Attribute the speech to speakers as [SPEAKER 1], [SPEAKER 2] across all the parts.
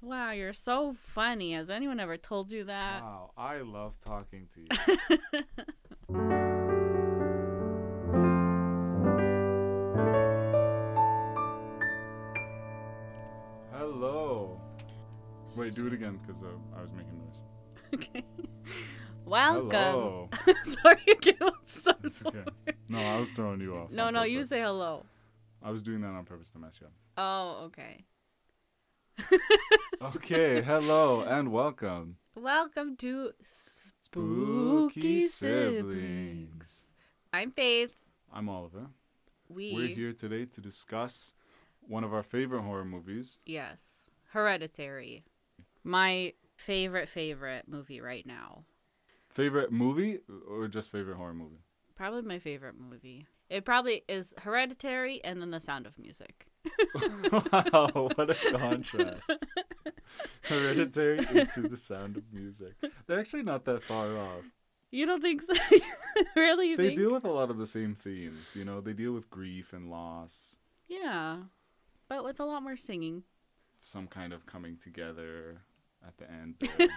[SPEAKER 1] Wow, you're so funny. Has anyone ever told you that?
[SPEAKER 2] Wow, I love talking to you. Hello. Wait, do it again because I was making noise.
[SPEAKER 1] Okay. Welcome.
[SPEAKER 2] Hello.
[SPEAKER 1] Sorry, again.
[SPEAKER 2] It's okay. No, I was throwing you off.
[SPEAKER 1] No,
[SPEAKER 2] on
[SPEAKER 1] you
[SPEAKER 2] purpose.
[SPEAKER 1] say hello.
[SPEAKER 2] I was doing that on purpose to mess you up.
[SPEAKER 1] Oh, okay.
[SPEAKER 2] Okay, hello and welcome.
[SPEAKER 1] Welcome to
[SPEAKER 2] Spooky Siblings.
[SPEAKER 1] I'm Faith.
[SPEAKER 2] I'm Oliver.
[SPEAKER 1] We're
[SPEAKER 2] We're here today to discuss one of our favorite horror movies.
[SPEAKER 1] Yes. Hereditary. My favorite movie right now.
[SPEAKER 2] Favorite movie or just favorite horror movie?
[SPEAKER 1] Probably my favorite movie. It probably is Hereditary and then The Sound of Music.
[SPEAKER 2] Wow, what a contrast. Hereditary into The Sound of Music. They're actually not that far off.
[SPEAKER 1] You don't think so? Really? You
[SPEAKER 2] They
[SPEAKER 1] think?
[SPEAKER 2] deal with a lot of the same themes. You know, they deal with grief and loss,
[SPEAKER 1] Yeah. But with a lot more singing.
[SPEAKER 2] some kind of coming together at the end. There.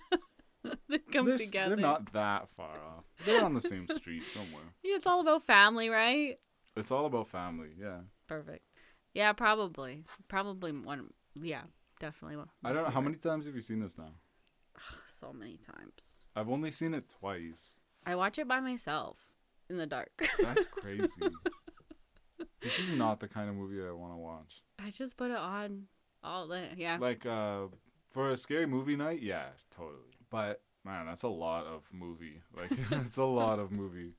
[SPEAKER 1] They come together.
[SPEAKER 2] They're not that far off. They're on the same street somewhere.
[SPEAKER 1] Yeah, it's all about family, right?
[SPEAKER 2] It's all about family, yeah.
[SPEAKER 1] Perfect. Yeah, probably. Probably one. Yeah, definitely one.
[SPEAKER 2] I don't know. How many times have you seen this now?
[SPEAKER 1] So many times.
[SPEAKER 2] I've only seen it twice.
[SPEAKER 1] I watch it by myself in the dark.
[SPEAKER 2] That's crazy. This is not the kind of movie I want to watch.
[SPEAKER 1] I just put it on all the, yeah.
[SPEAKER 2] Like, for a scary movie night, yeah, totally. But, man, that's a lot of movie. Like, it's a lot of movie.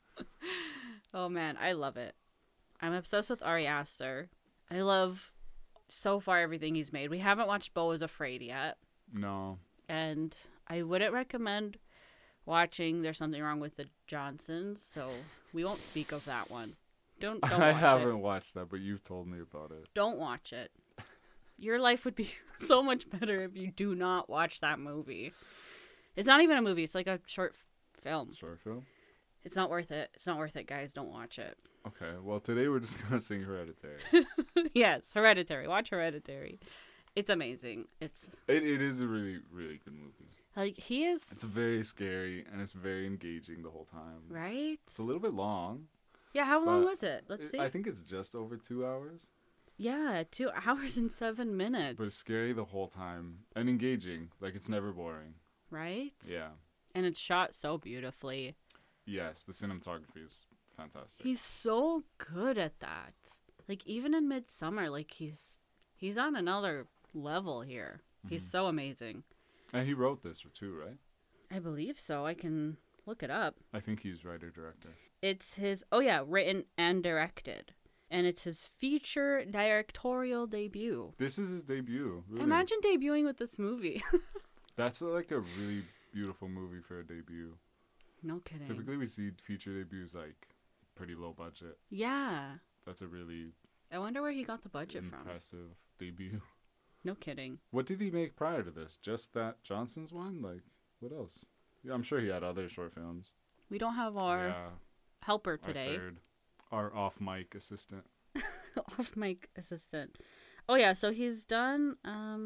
[SPEAKER 1] Oh man, I love it. I'm obsessed with Ari Aster. I love so far everything he's made. We haven't watched Beau is Afraid yet.
[SPEAKER 2] No.
[SPEAKER 1] And I wouldn't recommend watching There's Something Wrong with the Johnsons, so we won't speak of that one. Don't watch
[SPEAKER 2] I haven't
[SPEAKER 1] it.
[SPEAKER 2] watched that, but you've told me about it.
[SPEAKER 1] Don't watch it. Your life would be so much better if you do not watch that movie. It's not even a movie. It's like a short film.
[SPEAKER 2] Short film?
[SPEAKER 1] It's not worth it. It's not worth it, guys. Don't watch it.
[SPEAKER 2] Okay, well, today we're discussing Hereditary.
[SPEAKER 1] Yes, Hereditary. Watch Hereditary. It's amazing.
[SPEAKER 2] It is a really, really good movie.
[SPEAKER 1] Like, he is...
[SPEAKER 2] It's very scary, and it's very engaging the whole time.
[SPEAKER 1] Right?
[SPEAKER 2] It's a little bit long.
[SPEAKER 1] Yeah, how long
[SPEAKER 2] but
[SPEAKER 1] was it? Let's see.
[SPEAKER 2] I think it's just over 2 hours.
[SPEAKER 1] Yeah, 2 hours and 7 minutes.
[SPEAKER 2] But it's scary the whole time. And engaging. Like, it's never boring.
[SPEAKER 1] Right?
[SPEAKER 2] Yeah.
[SPEAKER 1] And it's shot so beautifully.
[SPEAKER 2] Yes, the cinematography is fantastic.
[SPEAKER 1] He's so good at that. Like, even in Midsummer, like, he's on another level here. He's so amazing.
[SPEAKER 2] And he wrote this too, right?
[SPEAKER 1] I believe so. I can look it up.
[SPEAKER 2] I think he's writer-director.
[SPEAKER 1] It's his, written and directed. And it's his feature directorial debut.
[SPEAKER 2] This is his debut. Really.
[SPEAKER 1] Imagine debuting with this movie.
[SPEAKER 2] That's like a really beautiful movie for a debut.
[SPEAKER 1] No kidding.
[SPEAKER 2] Typically we see feature debuts like pretty low budget.
[SPEAKER 1] Yeah.
[SPEAKER 2] That's a really
[SPEAKER 1] I wonder where he got the budget from.
[SPEAKER 2] impressive debut.
[SPEAKER 1] No kidding.
[SPEAKER 2] What did he make prior to this? Just that Johnson's one? Like, what else? Yeah, I'm sure he had other short films.
[SPEAKER 1] We don't have our helper today.
[SPEAKER 2] Our off-mic assistant.
[SPEAKER 1] Off mic assistant. Oh yeah, so he's done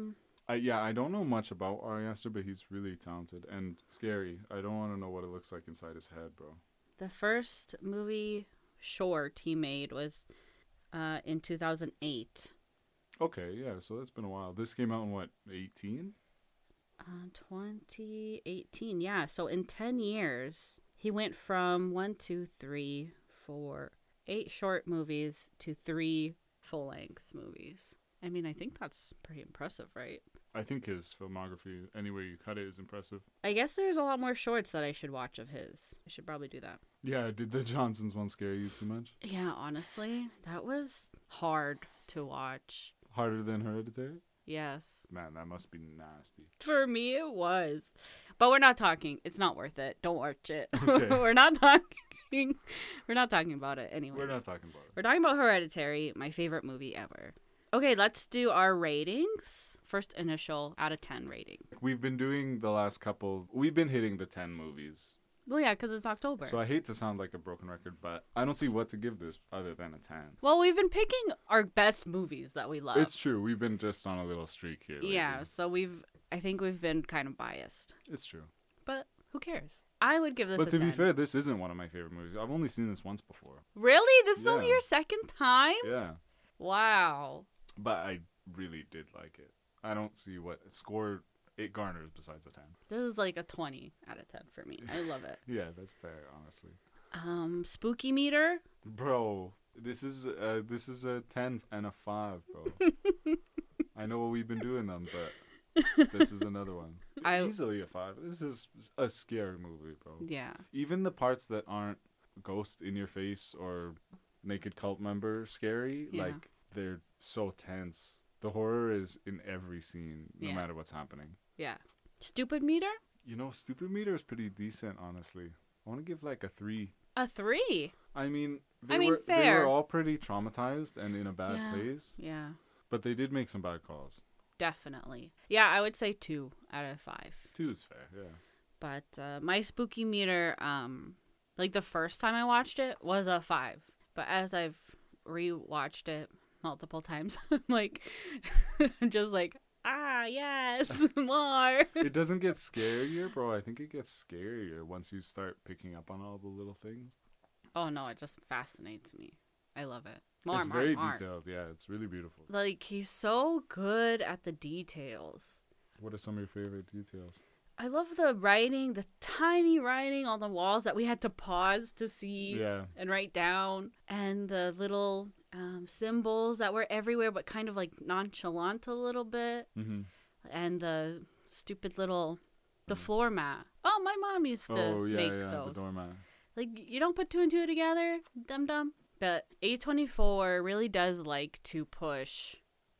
[SPEAKER 2] I don't know much about Ari Aster, but he's really talented and scary. I don't want to know what it looks like inside his head, bro.
[SPEAKER 1] the first movie short he made was in 2008.
[SPEAKER 2] Okay, yeah, so that's been a while. This came out in what, 18?
[SPEAKER 1] 2018. Yeah, so in 10 years, he went from 8 short movies to 3 full-length movies. I mean, I think that's pretty impressive, right?
[SPEAKER 2] I think his filmography, any way you cut it, is impressive.
[SPEAKER 1] I guess there's a lot more shorts that I should watch of his. I should probably do that.
[SPEAKER 2] Yeah, did the Johnsons one scare you too much?
[SPEAKER 1] Yeah, honestly, that was hard to watch.
[SPEAKER 2] Harder than Hereditary?
[SPEAKER 1] Yes.
[SPEAKER 2] Man, that must be nasty.
[SPEAKER 1] For me, it was. But we're not talking. It's not worth it. Don't watch it.
[SPEAKER 2] Okay.
[SPEAKER 1] We're not talking. We're not talking about it anyway.
[SPEAKER 2] We're not talking about it.
[SPEAKER 1] We're talking about Hereditary, my favorite movie ever. Okay, let's do our ratings. First initial out of 10 rating.
[SPEAKER 2] We've been doing the last couple. We've been hitting the 10 movies.
[SPEAKER 1] Well, yeah, because it's October.
[SPEAKER 2] So I hate to sound like a broken record, but I don't see what to give this other than a 10.
[SPEAKER 1] Well, we've been picking our best movies that we love.
[SPEAKER 2] It's true. We've been just on a little streak here lately.
[SPEAKER 1] Yeah, so I think we've been kind of biased.
[SPEAKER 2] It's true.
[SPEAKER 1] But who cares? I would give this
[SPEAKER 2] But
[SPEAKER 1] a
[SPEAKER 2] to
[SPEAKER 1] 10.
[SPEAKER 2] be fair, this isn't one of my favorite movies. I've only seen this once before.
[SPEAKER 1] Really? This is only
[SPEAKER 2] Yeah.
[SPEAKER 1] your second time?
[SPEAKER 2] Yeah.
[SPEAKER 1] Wow.
[SPEAKER 2] But I really did like it. I don't see what score it garners besides a 10.
[SPEAKER 1] This is like a 20 out of 10 for me. I love it.
[SPEAKER 2] Yeah, that's fair, honestly.
[SPEAKER 1] Spooky meter?
[SPEAKER 2] Bro, this is a 10 and a 5, bro. I know what we've been doing them, but this is another one. Easily a 5. This is a scary movie, bro.
[SPEAKER 1] Yeah.
[SPEAKER 2] Even the parts that aren't ghost in your face or naked cult member scary,
[SPEAKER 1] Yeah.
[SPEAKER 2] like they're so tense. The horror is in every scene, no
[SPEAKER 1] Yeah.
[SPEAKER 2] matter what's happening.
[SPEAKER 1] Yeah. Stupid meter?
[SPEAKER 2] You know, Stupid Meter is pretty decent, honestly. I want to give like a 3.
[SPEAKER 1] A 3.
[SPEAKER 2] I mean,
[SPEAKER 1] I
[SPEAKER 2] they
[SPEAKER 1] mean,
[SPEAKER 2] were
[SPEAKER 1] fair.
[SPEAKER 2] all pretty traumatized and in a bad
[SPEAKER 1] Yeah.
[SPEAKER 2] place,
[SPEAKER 1] Yeah.
[SPEAKER 2] but they did make some bad calls.
[SPEAKER 1] Definitely. Yeah, I would say 2 out of 5.
[SPEAKER 2] 2 is fair, yeah.
[SPEAKER 1] But my spooky meter, like the first time I watched it was a 5. But as I've rewatched it multiple times, I'm like, I'm just like, yes, more.
[SPEAKER 2] It doesn't get scarier, bro. I think it gets scarier once you start picking up on all the little things.
[SPEAKER 1] Oh no, it just fascinates me. I love it. More,
[SPEAKER 2] It's
[SPEAKER 1] more,
[SPEAKER 2] very
[SPEAKER 1] more.
[SPEAKER 2] detailed, yeah. It's really beautiful.
[SPEAKER 1] Like, he's so good at the details.
[SPEAKER 2] What are some of your favorite details?
[SPEAKER 1] I love the writing, the tiny writing on the walls that we had to pause to see
[SPEAKER 2] Yeah.
[SPEAKER 1] and write down, and the little symbols that were everywhere but kind of like nonchalant a little bit,
[SPEAKER 2] Mm-hmm.
[SPEAKER 1] and the stupid little the floor mat. Oh, my mom used to
[SPEAKER 2] Oh, yeah,
[SPEAKER 1] make
[SPEAKER 2] yeah,
[SPEAKER 1] those.
[SPEAKER 2] the doormat.
[SPEAKER 1] Like, you don't put 2 and 2 together, dum-dum. But A24 really does like to push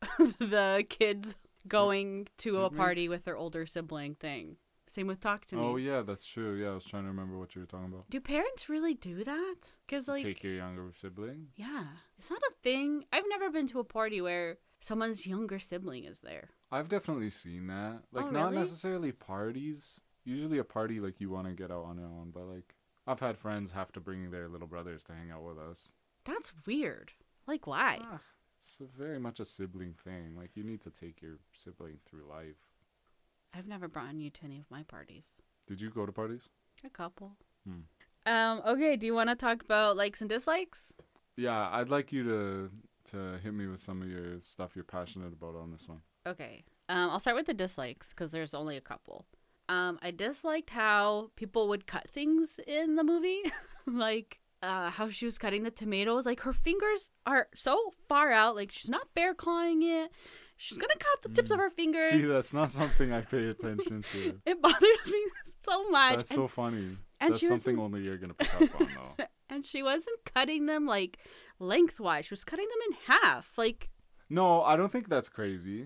[SPEAKER 1] the kids going to a
[SPEAKER 2] Did
[SPEAKER 1] party with their older sibling thing. Same with Talk to Me.
[SPEAKER 2] Oh, yeah, that's true. Yeah, I was trying to remember what you were talking about.
[SPEAKER 1] Do parents really do that? Because, like,
[SPEAKER 2] Take your younger sibling?
[SPEAKER 1] yeah, is that a thing? I've never been to a party where someone's younger sibling is there.
[SPEAKER 2] I've definitely seen that. Like,
[SPEAKER 1] Oh,
[SPEAKER 2] not
[SPEAKER 1] really?
[SPEAKER 2] necessarily parties. Usually a party, like, you want to get out on your own. But, like, I've had friends have to bring their little brothers to hang out with us.
[SPEAKER 1] That's weird. Like, why?
[SPEAKER 2] It's very much a sibling thing. Like, you need to take your sibling through life.
[SPEAKER 1] I've never brought you to any of my parties.
[SPEAKER 2] Did you go to parties?
[SPEAKER 1] A couple.
[SPEAKER 2] Hmm.
[SPEAKER 1] Okay, do you want to talk about likes and dislikes?
[SPEAKER 2] Yeah, I'd like you to hit me with some of your stuff you're passionate about on this one.
[SPEAKER 1] Okay. I'll start with the dislikes because there's only a couple. I disliked how people would cut things in the movie. Like, how she was cutting the tomatoes. Like, her fingers are so far out. Like, she's not bear clawing it. She's gonna cut the tips of her fingers.
[SPEAKER 2] See, that's not something I pay attention to.
[SPEAKER 1] It bothers me so much.
[SPEAKER 2] That's so funny.
[SPEAKER 1] and
[SPEAKER 2] That's
[SPEAKER 1] she
[SPEAKER 2] something
[SPEAKER 1] wasn't-
[SPEAKER 2] only you're going to pick up on, though.
[SPEAKER 1] And she wasn't cutting them, like, lengthwise. She was cutting them in half. Like,
[SPEAKER 2] No, I don't think that's crazy.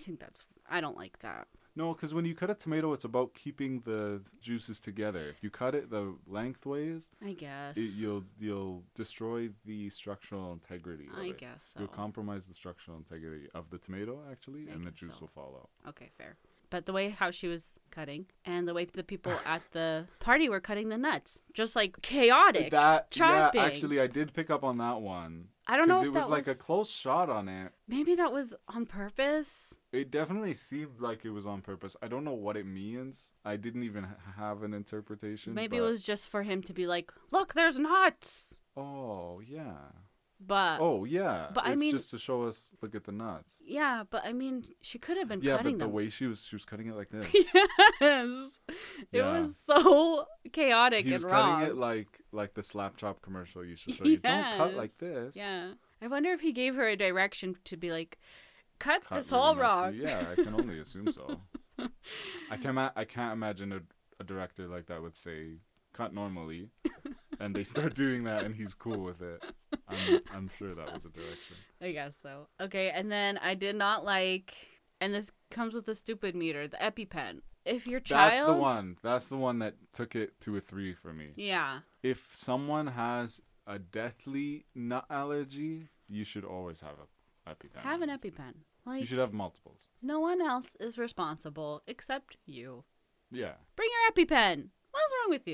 [SPEAKER 1] I don't like that.
[SPEAKER 2] No, because when you cut a tomato, it's about keeping the juices together. If you cut it the lengthways,
[SPEAKER 1] I guess.
[SPEAKER 2] you'll destroy the structural integrity of
[SPEAKER 1] I
[SPEAKER 2] it.
[SPEAKER 1] guess so.
[SPEAKER 2] You'll compromise the structural integrity of the tomato, actually,
[SPEAKER 1] I
[SPEAKER 2] and the
[SPEAKER 1] guess
[SPEAKER 2] juice
[SPEAKER 1] so.
[SPEAKER 2] will fall out.
[SPEAKER 1] Okay, fair. But the way how she was cutting and the way the people at the party were cutting the nuts, just like chaotic. chopping.
[SPEAKER 2] Yeah, actually, I did pick up on that one.
[SPEAKER 1] I don't know if
[SPEAKER 2] Because it was
[SPEAKER 1] that
[SPEAKER 2] like a close shot on it.
[SPEAKER 1] maybe that was on purpose.
[SPEAKER 2] It definitely seemed like it was on purpose. I don't know what it means. I didn't even have an interpretation.
[SPEAKER 1] Maybe it
[SPEAKER 2] but-
[SPEAKER 1] was just for him to be like, look, there's nuts.
[SPEAKER 2] Oh, yeah.
[SPEAKER 1] But
[SPEAKER 2] Oh, yeah.
[SPEAKER 1] but I
[SPEAKER 2] it's
[SPEAKER 1] mean-
[SPEAKER 2] just to show us, look at the nuts.
[SPEAKER 1] yeah, but I mean, she could have been
[SPEAKER 2] Yeah,
[SPEAKER 1] cutting
[SPEAKER 2] but the
[SPEAKER 1] them.
[SPEAKER 2] way she was cutting it like this.
[SPEAKER 1] Yes, it
[SPEAKER 2] Yeah.
[SPEAKER 1] was so chaotic
[SPEAKER 2] He was
[SPEAKER 1] and wrong.
[SPEAKER 2] cutting it like the slap chop commercial used to show you. Don't cut like
[SPEAKER 1] Yes.
[SPEAKER 2] this.
[SPEAKER 1] Yeah, I wonder if he gave her a direction to be like, cut
[SPEAKER 2] Cut
[SPEAKER 1] this
[SPEAKER 2] really
[SPEAKER 1] all
[SPEAKER 2] messy.
[SPEAKER 1] wrong.
[SPEAKER 2] Yeah, I can only assume so. I can't imagine a director like that would say cut normally, and they start doing that, and he's cool with it. I'm sure that was a direction.
[SPEAKER 1] I guess so. Okay, and then I did not like, and this comes with the stupid meter, the EpiPen. If your child,
[SPEAKER 2] That's the one. That's the one that took it to a 3 for me.
[SPEAKER 1] Yeah,
[SPEAKER 2] If someone has a deathly nut allergy, you should always have a EpiPen.
[SPEAKER 1] have an EpiPen.
[SPEAKER 2] You
[SPEAKER 1] Like,
[SPEAKER 2] should have multiples.
[SPEAKER 1] no one else is responsible except you.
[SPEAKER 2] Yeah.
[SPEAKER 1] Bring your EpiPen. What is wrong with you?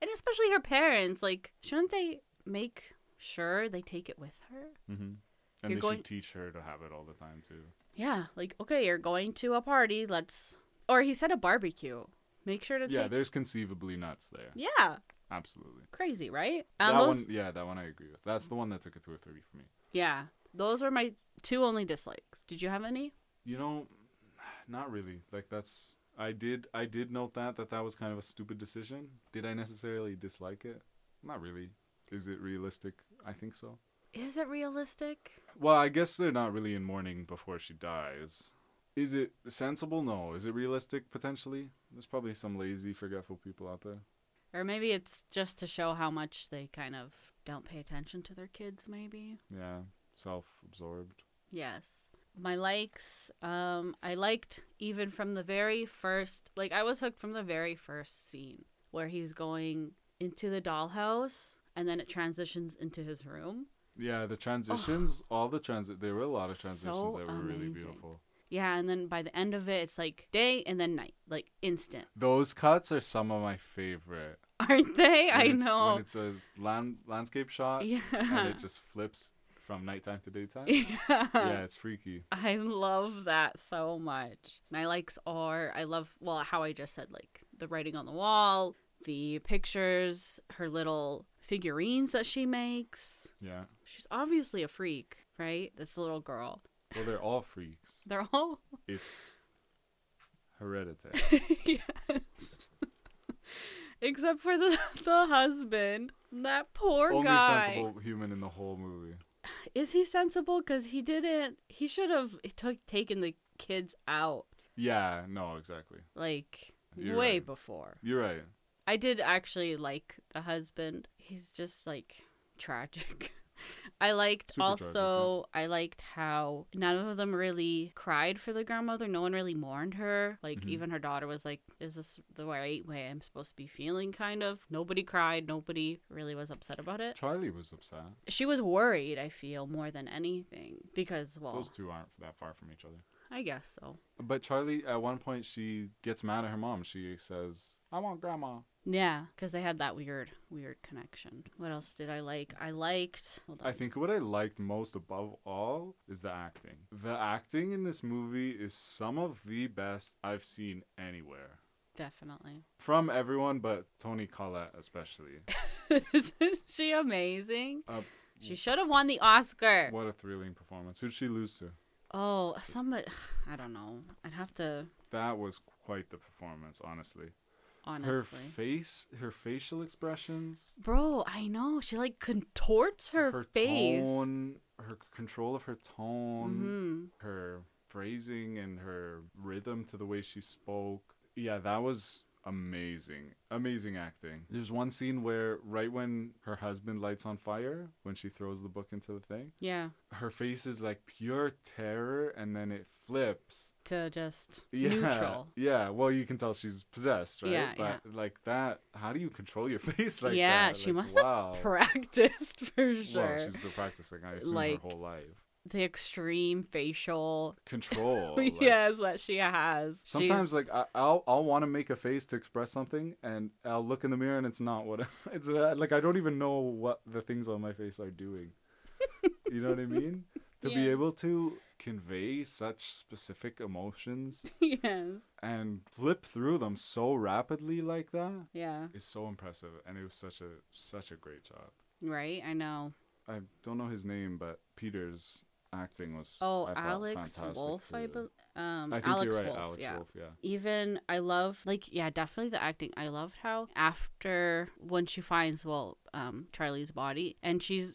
[SPEAKER 1] And especially her parents. Like, shouldn't they make sure they take it with her?
[SPEAKER 2] Mm-hmm. And
[SPEAKER 1] You're
[SPEAKER 2] they
[SPEAKER 1] going-
[SPEAKER 2] should teach her to have it all the time, too.
[SPEAKER 1] Yeah. Like, okay, you're going to a party. Or he said a barbecue. Make sure to
[SPEAKER 2] Yeah,
[SPEAKER 1] take.
[SPEAKER 2] there's conceivably nuts there.
[SPEAKER 1] Yeah.
[SPEAKER 2] Absolutely.
[SPEAKER 1] Crazy, right?
[SPEAKER 2] That
[SPEAKER 1] those-
[SPEAKER 2] one, yeah, that one I agree with. That's the one that took it to a 3 for me.
[SPEAKER 1] Yeah. Those were my 2 only dislikes. Did you have any?
[SPEAKER 2] You know, not really. Like, that's... I did note that was kind of a stupid decision. Did I necessarily dislike it? Not really. Is it realistic? I think so.
[SPEAKER 1] Is it realistic?
[SPEAKER 2] Well, I guess they're not really in mourning before she dies. Is it sensible? No. Is it realistic? Potentially. There's probably some lazy, forgetful people out there.
[SPEAKER 1] Or maybe it's just to show how much they kind of don't pay attention to their kids, maybe.
[SPEAKER 2] Yeah, self-absorbed.
[SPEAKER 1] Yes. My likes, I liked even from the very first, like I was hooked from the very first scene where he's going into the dollhouse and then it transitions into his room.
[SPEAKER 2] Yeah, the transitions, there were a lot of transitions
[SPEAKER 1] So
[SPEAKER 2] that were really
[SPEAKER 1] amazing.
[SPEAKER 2] beautiful.
[SPEAKER 1] Yeah, and then by the end of it, it's like day and then night, like instant.
[SPEAKER 2] Those cuts are some of my favorite.
[SPEAKER 1] Aren't they? I
[SPEAKER 2] When
[SPEAKER 1] know.
[SPEAKER 2] it's a landscape shot
[SPEAKER 1] Yeah.
[SPEAKER 2] and it just flips from nighttime to daytime.
[SPEAKER 1] Yeah.
[SPEAKER 2] Yeah, it's freaky.
[SPEAKER 1] I love that so much. My likes are, I love, well, how I just said, like the writing on the wall, the pictures, her little figurines that she makes.
[SPEAKER 2] Yeah.
[SPEAKER 1] She's obviously a freak, right? This little girl.
[SPEAKER 2] Well, they're all freaks.
[SPEAKER 1] They're all.
[SPEAKER 2] It's hereditary.
[SPEAKER 1] Yes. Except for the husband. That poor
[SPEAKER 2] Only
[SPEAKER 1] guy.
[SPEAKER 2] sensible human in the whole movie.
[SPEAKER 1] Is he sensible? Because he didn't. He should have taken the kids out,
[SPEAKER 2] Yeah, no, exactly.
[SPEAKER 1] like,
[SPEAKER 2] You're
[SPEAKER 1] way
[SPEAKER 2] right.
[SPEAKER 1] before.
[SPEAKER 2] You're right.
[SPEAKER 1] I did actually like the husband. He's just, like, tragic. I liked
[SPEAKER 2] Super
[SPEAKER 1] also, I liked how none of them really cried for the grandmother. No one really mourned her. Like,
[SPEAKER 2] Mhm.
[SPEAKER 1] even her daughter was like, is this the right way I'm supposed to be feeling, kind of? Nobody cried. Nobody really was upset about it.
[SPEAKER 2] Charlie was upset.
[SPEAKER 1] She was worried, I feel, more than anything. Because, well,
[SPEAKER 2] Those two aren't that far from each other.
[SPEAKER 1] I guess so.
[SPEAKER 2] But Charlie, at one point, she gets mad at her mom. She says, I want grandma.
[SPEAKER 1] Yeah, because they had that weird connection. What else did I like? I liked... Hold on.
[SPEAKER 2] I think what I liked most above all is the acting. The acting in this movie is some of the best I've seen anywhere.
[SPEAKER 1] Definitely.
[SPEAKER 2] From everyone, but Toni Collette especially.
[SPEAKER 1] Isn't she amazing?
[SPEAKER 2] Uh,
[SPEAKER 1] She should have won the Oscar.
[SPEAKER 2] What a thrilling performance. Who did she lose to?
[SPEAKER 1] Oh, somebody... I don't know. I'd have to...
[SPEAKER 2] That was quite the performance, honestly.
[SPEAKER 1] Honestly.
[SPEAKER 2] Her facial expressions,
[SPEAKER 1] Bro, I know. She, like, contorts her face.
[SPEAKER 2] tone, her control of her tone,
[SPEAKER 1] Mm-hmm.
[SPEAKER 2] her phrasing and her rhythm to the way she spoke. Yeah, that was amazing. Amazing acting. There's one scene where right when her husband lights on fire, when she throws the book into the thing,
[SPEAKER 1] Yeah.
[SPEAKER 2] her face is like pure terror and then it flips.
[SPEAKER 1] To just
[SPEAKER 2] Yeah.
[SPEAKER 1] neutral.
[SPEAKER 2] Yeah, well, you can tell she's possessed, right?
[SPEAKER 1] Yeah,
[SPEAKER 2] But like that, how do you control your face like
[SPEAKER 1] Yeah,
[SPEAKER 2] that?
[SPEAKER 1] she
[SPEAKER 2] Like,
[SPEAKER 1] must have
[SPEAKER 2] wow.
[SPEAKER 1] practiced for sure.
[SPEAKER 2] Well, she's been practicing, I assume,
[SPEAKER 1] Like,
[SPEAKER 2] her whole life.
[SPEAKER 1] The extreme facial
[SPEAKER 2] Control. like,
[SPEAKER 1] yes that she has.
[SPEAKER 2] Sometimes, like, I'll want to make a face to express something, and I'll look in the mirror, and it's not what it's like. I don't even know what the things on my face are doing. You know what I mean? To be
[SPEAKER 1] Yes.
[SPEAKER 2] able to convey such specific emotions
[SPEAKER 1] yes.
[SPEAKER 2] and flip through them so rapidly like that
[SPEAKER 1] Yeah.
[SPEAKER 2] is so impressive, and it was such a great job.
[SPEAKER 1] Right. I know.
[SPEAKER 2] I don't know his name, but Peter's acting was I thought
[SPEAKER 1] Alex
[SPEAKER 2] fantastic
[SPEAKER 1] Wolf.
[SPEAKER 2] too.
[SPEAKER 1] I think
[SPEAKER 2] You're right,
[SPEAKER 1] Wolf.
[SPEAKER 2] Alex
[SPEAKER 1] Yeah.
[SPEAKER 2] Wolf, yeah.
[SPEAKER 1] Even I love definitely the acting. I loved how after when she finds Charlie's body and she's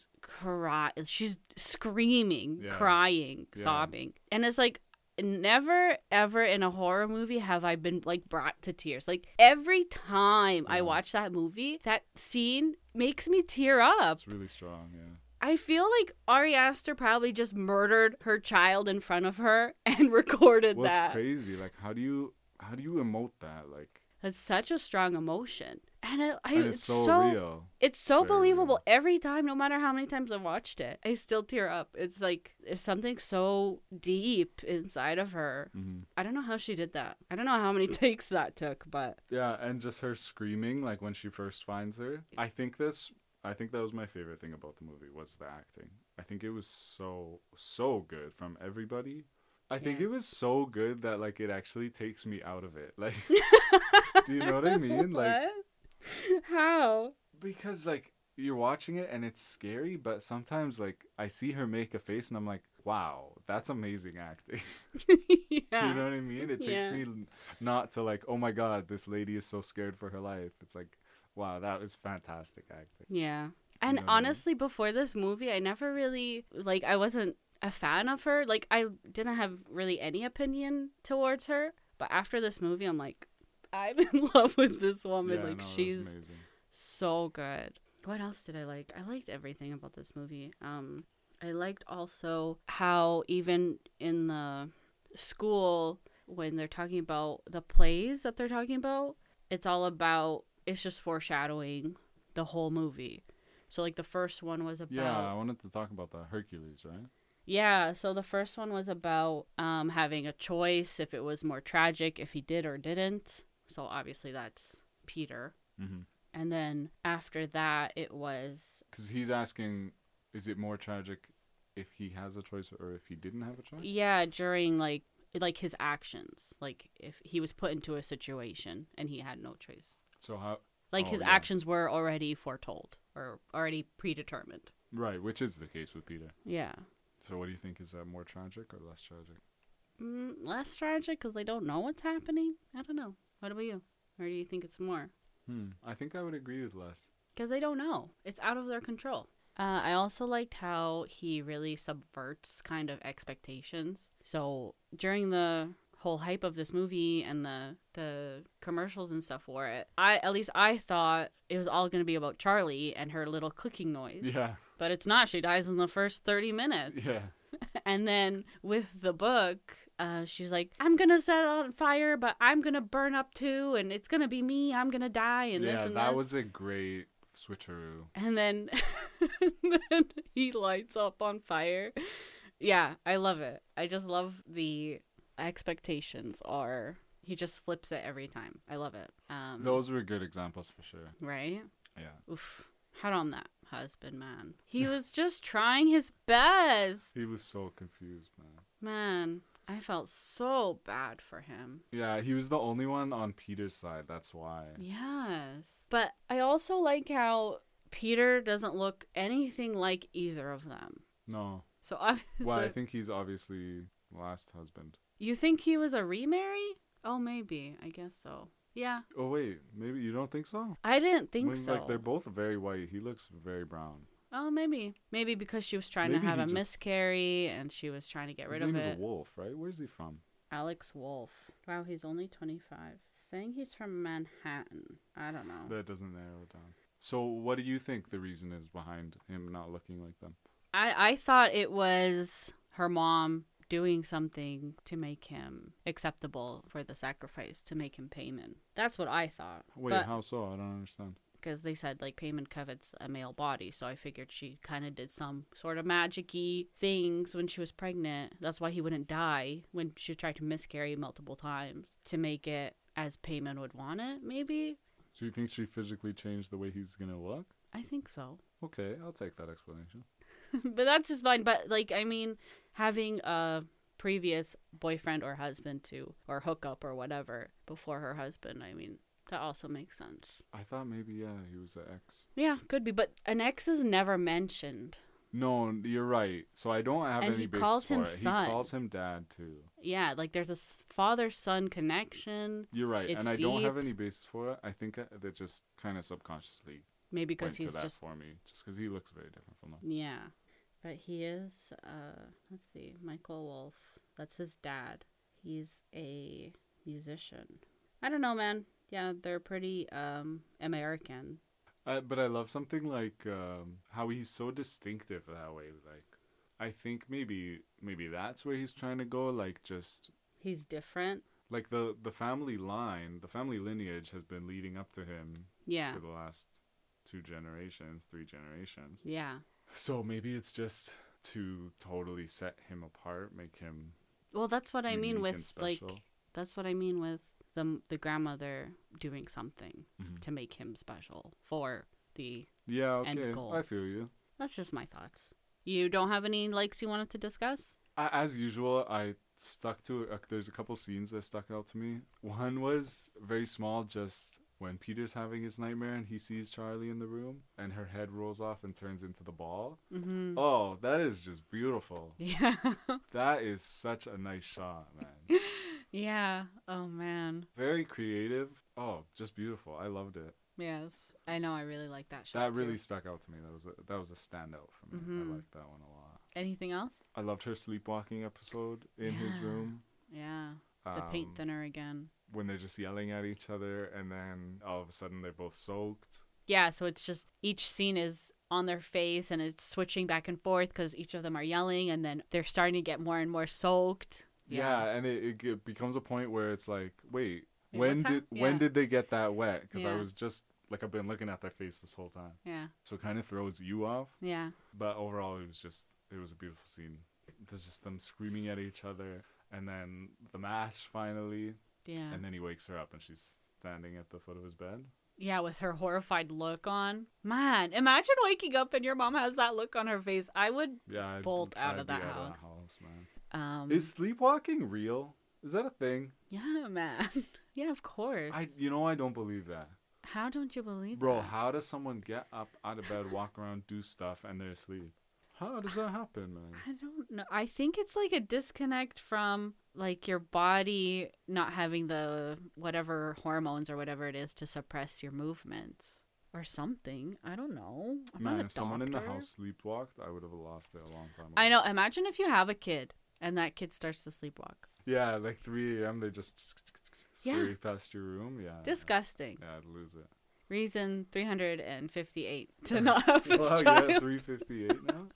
[SPEAKER 1] screaming,
[SPEAKER 2] Yeah.
[SPEAKER 1] crying,
[SPEAKER 2] Yeah.
[SPEAKER 1] sobbing, and it's like never ever in a horror movie have I been like brought to tears. Like every time I
[SPEAKER 2] Yeah.
[SPEAKER 1] watch that movie, that scene makes me tear up.
[SPEAKER 2] It's really strong, yeah.
[SPEAKER 1] I feel like Ari Aster probably just murdered her child in front of her and recorded
[SPEAKER 2] Well,
[SPEAKER 1] that.
[SPEAKER 2] it's crazy. Like, how do you emote that? Like,
[SPEAKER 1] has such a strong emotion. And
[SPEAKER 2] And it's so real.
[SPEAKER 1] It's so
[SPEAKER 2] Very
[SPEAKER 1] believable
[SPEAKER 2] real.
[SPEAKER 1] every time, no matter how many times I've watched it. I still tear up. It's like, it's something so deep inside of her.
[SPEAKER 2] Hmm.
[SPEAKER 1] I don't know how she did that. I don't know how many takes that took, but
[SPEAKER 2] Yeah, and just her screaming like when she first finds her. I think that was my favorite thing about the movie was the acting. I think it was so good from everybody. I think it was
[SPEAKER 1] Yes.
[SPEAKER 2] so good that like it actually takes me out of it. Like, do you know what I mean? Like,
[SPEAKER 1] what? How?
[SPEAKER 2] because like you're watching it and it's scary, but sometimes like I see her make a face and I'm like, wow, that's amazing acting.
[SPEAKER 1] Yeah.
[SPEAKER 2] You know what I mean? It takes
[SPEAKER 1] Yeah.
[SPEAKER 2] me not to like, oh my god, this lady is so scared for her life. It's like, wow, that was fantastic acting.
[SPEAKER 1] Yeah.
[SPEAKER 2] You
[SPEAKER 1] And
[SPEAKER 2] know what I mean?
[SPEAKER 1] honestly, before this movie, I never really, like, I wasn't a fan of her. Like, I didn't have really any opinion towards her. But after this movie, I'm like, I'm in love with this woman.
[SPEAKER 2] Yeah, no,
[SPEAKER 1] Like,
[SPEAKER 2] that was
[SPEAKER 1] she's
[SPEAKER 2] amazing.
[SPEAKER 1] so good. What else did I like? I liked everything about this movie. I liked also how even in the school when they're talking about the plays that they're talking about, it's just foreshadowing the whole movie. So like the first one was
[SPEAKER 2] Yeah, I
[SPEAKER 1] about
[SPEAKER 2] wanted to talk about the Hercules, right?
[SPEAKER 1] yeah, so the first one was about having a choice if it was more tragic if he did or didn't. So obviously that's Peter.
[SPEAKER 2] Mm-hmm.
[SPEAKER 1] And then after that it was
[SPEAKER 2] Because he's asking, is it more tragic if he has a choice or if he didn't have a choice?
[SPEAKER 1] yeah, during like his actions. Like if he was put into a situation and he had no choice.
[SPEAKER 2] So how?
[SPEAKER 1] Like
[SPEAKER 2] Oh,
[SPEAKER 1] his
[SPEAKER 2] yeah.
[SPEAKER 1] actions were already foretold or already predetermined.
[SPEAKER 2] Right, which is the case with Peter.
[SPEAKER 1] Yeah.
[SPEAKER 2] So what do you think? Is that more tragic or less tragic?
[SPEAKER 1] Less tragic because they don't know what's happening. I don't know. What about you? Or do you think it's more?
[SPEAKER 2] I think I would agree with less.
[SPEAKER 1] Because they don't know. It's out of their control. I also liked how he really subverts kind of expectations. So during the whole hype of this movie and the commercials and stuff for it, I thought it was all going to be about Charlie and her little clicking noise.
[SPEAKER 2] Yeah.
[SPEAKER 1] But it's not. She dies in the first 30 minutes.
[SPEAKER 2] Yeah.
[SPEAKER 1] And then with the book, she's like, I'm going to set it on fire, but I'm going to burn up too. And it's going to be me. I'm going to die. And this
[SPEAKER 2] Yeah,
[SPEAKER 1] and
[SPEAKER 2] that
[SPEAKER 1] this.
[SPEAKER 2] was a great switcheroo.
[SPEAKER 1] And then, then he lights up on fire. Yeah, I love it. I just love the expectations are. He just flips it every time. I love it.
[SPEAKER 2] Those were good examples for sure.
[SPEAKER 1] Right?
[SPEAKER 2] Yeah.
[SPEAKER 1] Oof. Hot on that husband, man. He was just trying his best.
[SPEAKER 2] He was so confused, man.
[SPEAKER 1] Man, I felt so bad for him.
[SPEAKER 2] Yeah, he was the only one on Peter's side. That's why.
[SPEAKER 1] Yes. But I also like how Peter doesn't look anything like either of them.
[SPEAKER 2] No.
[SPEAKER 1] So obviously,
[SPEAKER 2] Well, I think he's obviously last husband.
[SPEAKER 1] you think he was a remarry? Oh, maybe. I guess so. Yeah.
[SPEAKER 2] Oh wait, maybe you don't think so?
[SPEAKER 1] I didn't think
[SPEAKER 2] When,
[SPEAKER 1] so.
[SPEAKER 2] Like they're both very white. He looks very brown.
[SPEAKER 1] Oh, maybe. Maybe because she was trying
[SPEAKER 2] Maybe
[SPEAKER 1] to have
[SPEAKER 2] he
[SPEAKER 1] a
[SPEAKER 2] just-
[SPEAKER 1] miscarry and she was trying to get rid
[SPEAKER 2] His
[SPEAKER 1] of
[SPEAKER 2] name is
[SPEAKER 1] it.
[SPEAKER 2] Wolf, right? Where's he from?
[SPEAKER 1] Alex Wolf. Wow, he's only 25. Saying he's from Manhattan. I don't know.
[SPEAKER 2] That doesn't narrow it down. So what do you think the reason is behind him not looking like them?
[SPEAKER 1] I thought it was her mom doing something to make him acceptable for the sacrifice, to make him payment. That's what I thought.
[SPEAKER 2] Wait,
[SPEAKER 1] But
[SPEAKER 2] how so? I don't understand.
[SPEAKER 1] because they said like payment covets a male body, so I figured she kind of did some sort of magic-y things when she was pregnant. That's why he wouldn't die when she tried to miscarry multiple times, to make it as payment would want it, maybe.
[SPEAKER 2] So you think she physically changed the way he's gonna look?
[SPEAKER 1] I think so.
[SPEAKER 2] Okay, I'll take that explanation.
[SPEAKER 1] But that's just fine. But like, I mean, having a previous boyfriend or husband to, or hookup or whatever before her husband, I mean, that also makes sense.
[SPEAKER 2] I thought maybe he was an ex.
[SPEAKER 1] Yeah, could be. But an ex is never mentioned.
[SPEAKER 2] No, you're right. So I don't have
[SPEAKER 1] And
[SPEAKER 2] any
[SPEAKER 1] he
[SPEAKER 2] basis
[SPEAKER 1] calls
[SPEAKER 2] for
[SPEAKER 1] him
[SPEAKER 2] it.
[SPEAKER 1] son.
[SPEAKER 2] He calls him dad too.
[SPEAKER 1] Yeah, like there's a father-son connection.
[SPEAKER 2] You're right,
[SPEAKER 1] It's
[SPEAKER 2] and I don't have
[SPEAKER 1] deep.
[SPEAKER 2] any basis for it. I think that just kind of subconsciously
[SPEAKER 1] Maybe because
[SPEAKER 2] went to
[SPEAKER 1] he's
[SPEAKER 2] that
[SPEAKER 1] just
[SPEAKER 2] for me, just because he looks very different from them.
[SPEAKER 1] yeah. But he is. Let's see, Michael Wolf. That's his dad. He's a musician. I don't know, man. Yeah, they're pretty American.
[SPEAKER 2] But I love something like how he's so distinctive that way. Like, I think maybe that's where he's trying to go. Like, just
[SPEAKER 1] He's different.
[SPEAKER 2] like the family line, the family lineage has been leading up to him
[SPEAKER 1] Yeah.
[SPEAKER 2] for the last 3 generations.
[SPEAKER 1] Yeah.
[SPEAKER 2] So maybe it's just to totally set him apart, make him
[SPEAKER 1] Well, that's what I mean
[SPEAKER 2] unique and
[SPEAKER 1] with like
[SPEAKER 2] special.
[SPEAKER 1] that's what I mean with the grandmother doing something
[SPEAKER 2] Mhm.
[SPEAKER 1] to make him special for the
[SPEAKER 2] Yeah,
[SPEAKER 1] end
[SPEAKER 2] okay.
[SPEAKER 1] goal.
[SPEAKER 2] I feel you.
[SPEAKER 1] That's just my thoughts. You don't have any likes you wanted to discuss?
[SPEAKER 2] As usual, I stuck to there's a couple scenes that stuck out to me. One was very small, just when Peter's having his nightmare and he sees Charlie in the room and her head rolls off and turns into the ball.
[SPEAKER 1] Mm-hmm.
[SPEAKER 2] Oh, that is just beautiful.
[SPEAKER 1] Yeah.
[SPEAKER 2] That is such a nice shot, man.
[SPEAKER 1] Yeah. Oh man.
[SPEAKER 2] Very creative. Oh, just beautiful. I loved it.
[SPEAKER 1] Yes. I know. I really like that shot.
[SPEAKER 2] That really
[SPEAKER 1] too.
[SPEAKER 2] stuck out to me. That was a standout for me.
[SPEAKER 1] Mhm.
[SPEAKER 2] I liked that one a lot.
[SPEAKER 1] Anything else?
[SPEAKER 2] I loved her sleepwalking episode in his
[SPEAKER 1] Yeah.
[SPEAKER 2] room.
[SPEAKER 1] Yeah. The paint thinner again.
[SPEAKER 2] When they're just yelling at each other and then all of a sudden they're both soaked.
[SPEAKER 1] Yeah, so it's just each scene is on their face and it's switching back and forth because each of them are yelling and then they're starting to get more and more soaked.
[SPEAKER 2] Yeah, and it becomes a point where it's like, wait,
[SPEAKER 1] Wait,
[SPEAKER 2] when
[SPEAKER 1] what's
[SPEAKER 2] did
[SPEAKER 1] yeah.
[SPEAKER 2] when did they get that wet? Because I
[SPEAKER 1] Yeah.
[SPEAKER 2] was just like, I've been looking at their face this whole time,
[SPEAKER 1] Yeah.
[SPEAKER 2] so it kind of throws you off.
[SPEAKER 1] Yeah.
[SPEAKER 2] But overall, it was a beautiful scene. There's just them screaming at each other, and then the match finally,
[SPEAKER 1] Yeah.
[SPEAKER 2] and then he wakes her up and she's standing at the foot of his bed.
[SPEAKER 1] Yeah, with her horrified look on. Man, imagine waking up and your mom has that look on her face. I would
[SPEAKER 2] Yeah,
[SPEAKER 1] bolt out of
[SPEAKER 2] be
[SPEAKER 1] that
[SPEAKER 2] out
[SPEAKER 1] house.
[SPEAKER 2] of the house, man.
[SPEAKER 1] um
[SPEAKER 2] Is sleepwalking real? Is that a thing?
[SPEAKER 1] yeah, man. Yeah, of course.
[SPEAKER 2] I don't believe that.
[SPEAKER 1] How don't you believe
[SPEAKER 2] Bro,
[SPEAKER 1] that?
[SPEAKER 2] how does someone get up out of bed, walk around, do stuff, and they're asleep? How does that happen, man?
[SPEAKER 1] I don't know. I think it's like a disconnect from like your body not having the whatever hormones or whatever it is to suppress your movements or something. I don't know. I'm not
[SPEAKER 2] Man,
[SPEAKER 1] a
[SPEAKER 2] if someone in the
[SPEAKER 1] doctor.
[SPEAKER 2] house sleepwalked, I would have lost it a long time ago.
[SPEAKER 1] I know. Imagine if you have a kid and that kid starts to sleepwalk.
[SPEAKER 2] Yeah, like 3 a.m. they just
[SPEAKER 1] Yeah.
[SPEAKER 2] scurry past your room. Yeah.
[SPEAKER 1] Disgusting.
[SPEAKER 2] Yeah, I'd lose it.
[SPEAKER 1] Reason 358 to not have a
[SPEAKER 2] Wow,
[SPEAKER 1] child.
[SPEAKER 2] yeah, 358 now?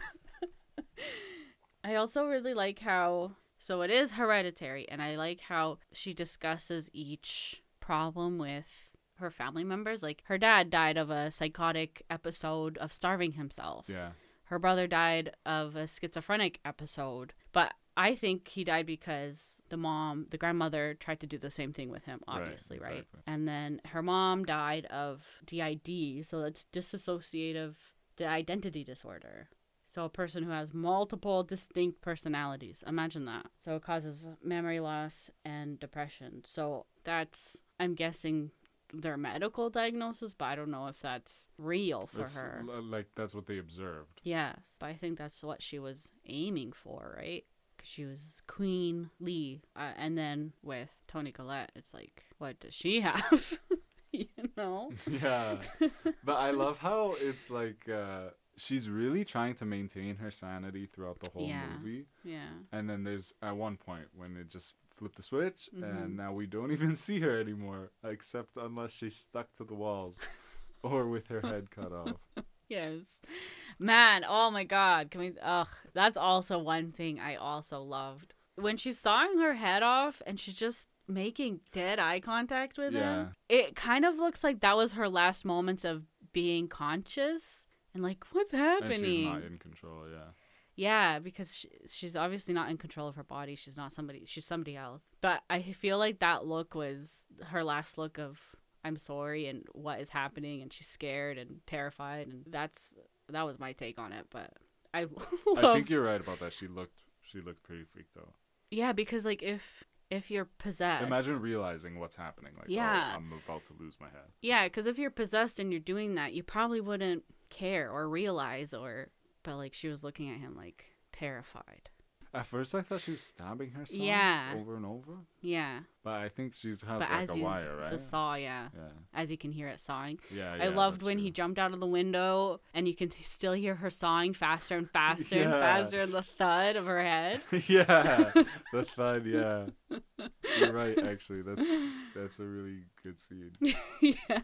[SPEAKER 1] I also really like how, so it is hereditary, and I like how she discusses each problem with her family members. Like, her dad died of a psychotic episode of starving himself.
[SPEAKER 2] Yeah.
[SPEAKER 1] Her brother died of a schizophrenic episode. But I think he died because the grandmother tried to do the same thing with him, obviously, right?
[SPEAKER 2] exactly.
[SPEAKER 1] And then her mom died of DID, so that's dissociative identity disorder. So a person who has multiple distinct personalities. Imagine that. So it causes memory loss and depression. So that's, I'm guessing, their medical diagnosis, but I don't know if that's real for her.
[SPEAKER 2] Like, that's what they observed.
[SPEAKER 1] Yes, but I think that's what she was aiming for, right? Because she was Queen Lee. And then with Toni Collette, it's like, what does she have? You know?
[SPEAKER 2] Yeah. But I love how it's like, she's really trying to maintain her sanity throughout the whole movie.
[SPEAKER 1] Yeah.
[SPEAKER 2] And then there's at one point when it just flipped the switch,
[SPEAKER 1] Mhm.
[SPEAKER 2] and now we don't even see her anymore, except unless she's stuck to the walls or with her head cut off.
[SPEAKER 1] Yes. Man, oh my God. That's also one thing I also loved. When she's sawing her head off and she's just making dead eye contact with him, it kind of looks like that was her last moments of being conscious and like, what's happening?
[SPEAKER 2] And she's not in control, yeah.
[SPEAKER 1] Yeah, because she's obviously not in control of her body. She's somebody else. But I feel like that look was her last look of I'm sorry and what is happening, and she's scared and terrified, and that was my take on it. But I
[SPEAKER 2] think you're right about that. She looked pretty freaked out.
[SPEAKER 1] Yeah, because like if you're possessed,
[SPEAKER 2] imagine realizing what's happening. Like,
[SPEAKER 1] yeah,
[SPEAKER 2] oh, I'm about to lose my head.
[SPEAKER 1] Yeah, because if you're possessed and you're doing that, you probably wouldn't care or realize but like she was looking at him like terrified.
[SPEAKER 2] At first, I thought she was stabbing herself over and over.
[SPEAKER 1] Yeah.
[SPEAKER 2] But I think she has like a wire, right?
[SPEAKER 1] The saw, yeah.
[SPEAKER 2] Yeah.
[SPEAKER 1] As you can hear it sawing.
[SPEAKER 2] Yeah,
[SPEAKER 1] I loved when he jumped out of the window and you can still hear her sawing faster and faster and faster, and the thud of her head.
[SPEAKER 2] Yeah, the thud, yeah. You're right, actually. That's a really good scene.
[SPEAKER 1] Yes.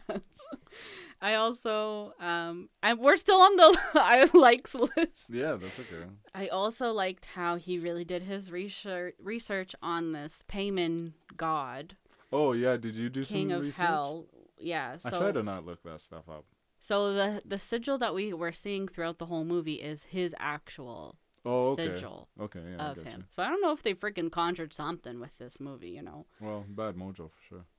[SPEAKER 1] I also, we're still on the I likes list.
[SPEAKER 2] Yeah, that's okay.
[SPEAKER 1] I also liked how he really did his research on this Payman god,
[SPEAKER 2] Oh yeah, did you do
[SPEAKER 1] king
[SPEAKER 2] some
[SPEAKER 1] of
[SPEAKER 2] research?
[SPEAKER 1] hell. Yeah,
[SPEAKER 2] I try to not look that stuff up.
[SPEAKER 1] so the sigil that we were seeing throughout the whole movie is his actual
[SPEAKER 2] Oh, okay.
[SPEAKER 1] sigil
[SPEAKER 2] Okay, yeah, I
[SPEAKER 1] of
[SPEAKER 2] gotcha.
[SPEAKER 1] him. So I don't know if they freaking conjured something with this movie, you know.
[SPEAKER 2] Well, bad mojo for sure.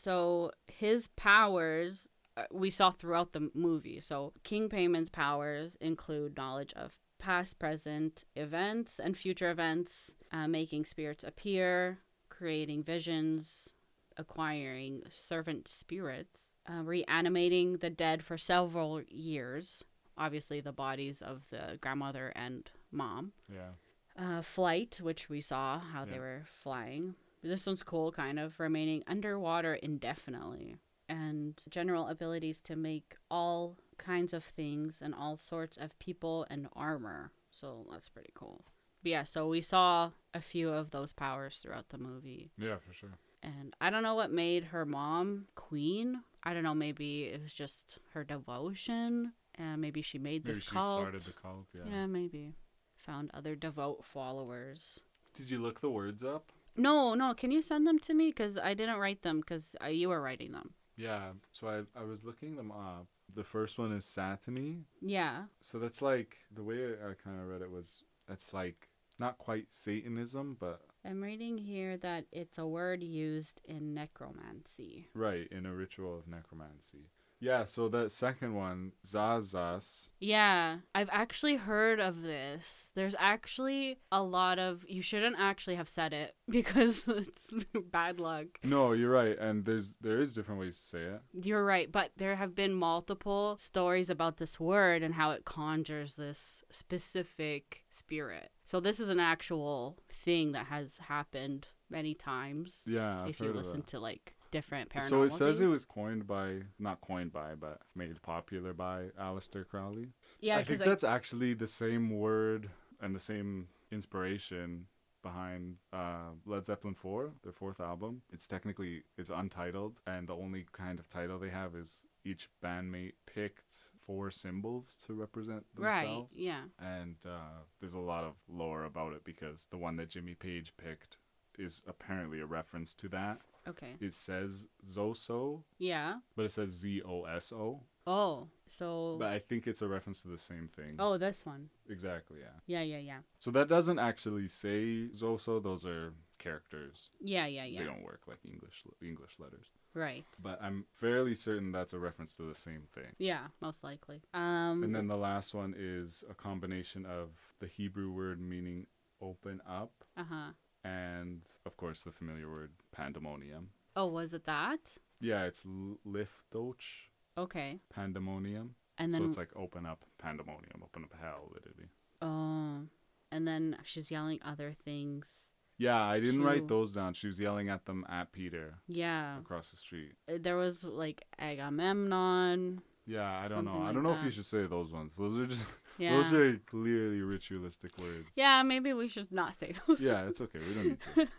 [SPEAKER 1] So his powers we saw throughout the movie. So King Payman's powers include knowledge of past, present events and future events, making spirits appear, creating visions, acquiring servant spirits, reanimating the dead for several years. Obviously, the bodies of the grandmother and mom.
[SPEAKER 2] Yeah.
[SPEAKER 1] Flight, which we saw how they were flying. This one's cool, kind of. Remaining underwater indefinitely. And general abilities to make all kinds of things and all sorts of people and armor. So that's pretty cool. But yeah, so we saw a few of those powers throughout the movie.
[SPEAKER 2] Yeah, for sure.
[SPEAKER 1] And I don't know what made her mom queen. I don't know, maybe it was just her devotion. And maybe she made this cult.
[SPEAKER 2] Maybe she started the cult, yeah.
[SPEAKER 1] Yeah, maybe. Found other devout followers.
[SPEAKER 2] Did you look the words up?
[SPEAKER 1] No. Can you send them to me? Because I didn't write them because you were writing them.
[SPEAKER 2] Yeah, so I was looking them up. The first one is Satani.
[SPEAKER 1] Yeah.
[SPEAKER 2] So that's like, the way I kind of read it was, that's like, not quite Satanism, but...
[SPEAKER 1] I'm reading here that it's a word used in necromancy.
[SPEAKER 2] Right, in a ritual of necromancy. Yeah, so that second one, Zazas.
[SPEAKER 1] Yeah, I've actually heard of this. There's actually a lot of... You shouldn't actually have said it because it's bad luck.
[SPEAKER 2] No, you're right, and there is different ways to say it.
[SPEAKER 1] You're right, but there have been multiple stories about this word and how it conjures this specific spirit. So this is an actual thing that has happened many times.
[SPEAKER 2] Yeah, I've
[SPEAKER 1] if
[SPEAKER 2] heard
[SPEAKER 1] you
[SPEAKER 2] of
[SPEAKER 1] listen
[SPEAKER 2] that.
[SPEAKER 1] to like different paranormal
[SPEAKER 2] So it says it
[SPEAKER 1] things.
[SPEAKER 2] was not coined by, but made popular by Aleister Crowley.
[SPEAKER 1] Yeah,
[SPEAKER 2] I think that's actually the same word and the same inspiration behind Led Zeppelin 4, their fourth album. It's untitled, and the only kind of title they have is each bandmate picked 4 symbols to represent themselves.
[SPEAKER 1] Right, yeah.
[SPEAKER 2] And there's a lot of lore about it because the one that Jimmy Page picked is apparently a reference to that.
[SPEAKER 1] Okay.
[SPEAKER 2] It says Zoso,
[SPEAKER 1] Yeah.
[SPEAKER 2] but it says Zoso.
[SPEAKER 1] Oh, so...
[SPEAKER 2] But I think it's a reference to the same thing.
[SPEAKER 1] Oh, this one.
[SPEAKER 2] Exactly, yeah.
[SPEAKER 1] Yeah.
[SPEAKER 2] So that doesn't actually say Zoso. Those are characters.
[SPEAKER 1] Yeah.
[SPEAKER 2] They don't work like English letters.
[SPEAKER 1] Right.
[SPEAKER 2] But I'm fairly certain that's a reference to the same thing.
[SPEAKER 1] Yeah, most likely.
[SPEAKER 2] And then the last one is a combination of the Hebrew word meaning open up
[SPEAKER 1] Uh-huh.
[SPEAKER 2] and, of course, the familiar word pandemonium.
[SPEAKER 1] Oh, was it that?
[SPEAKER 2] Yeah, it's Liftoch.
[SPEAKER 1] Okay.
[SPEAKER 2] Pandemonium.
[SPEAKER 1] And then...
[SPEAKER 2] So it's like open up pandemonium, open up hell, literally.
[SPEAKER 1] Oh. And then she's yelling other things.
[SPEAKER 2] Yeah, I didn't write those down. She was yelling at them at Peter.
[SPEAKER 1] Yeah.
[SPEAKER 2] Across the street.
[SPEAKER 1] There was like Agamemnon.
[SPEAKER 2] Yeah, I don't know.
[SPEAKER 1] Something
[SPEAKER 2] I
[SPEAKER 1] like
[SPEAKER 2] don't know
[SPEAKER 1] that.
[SPEAKER 2] if you should say those ones. Those are just
[SPEAKER 1] Yeah.
[SPEAKER 2] those are clearly ritualistic words.
[SPEAKER 1] Yeah, maybe we should not say those.
[SPEAKER 2] Yeah, it's okay. We don't need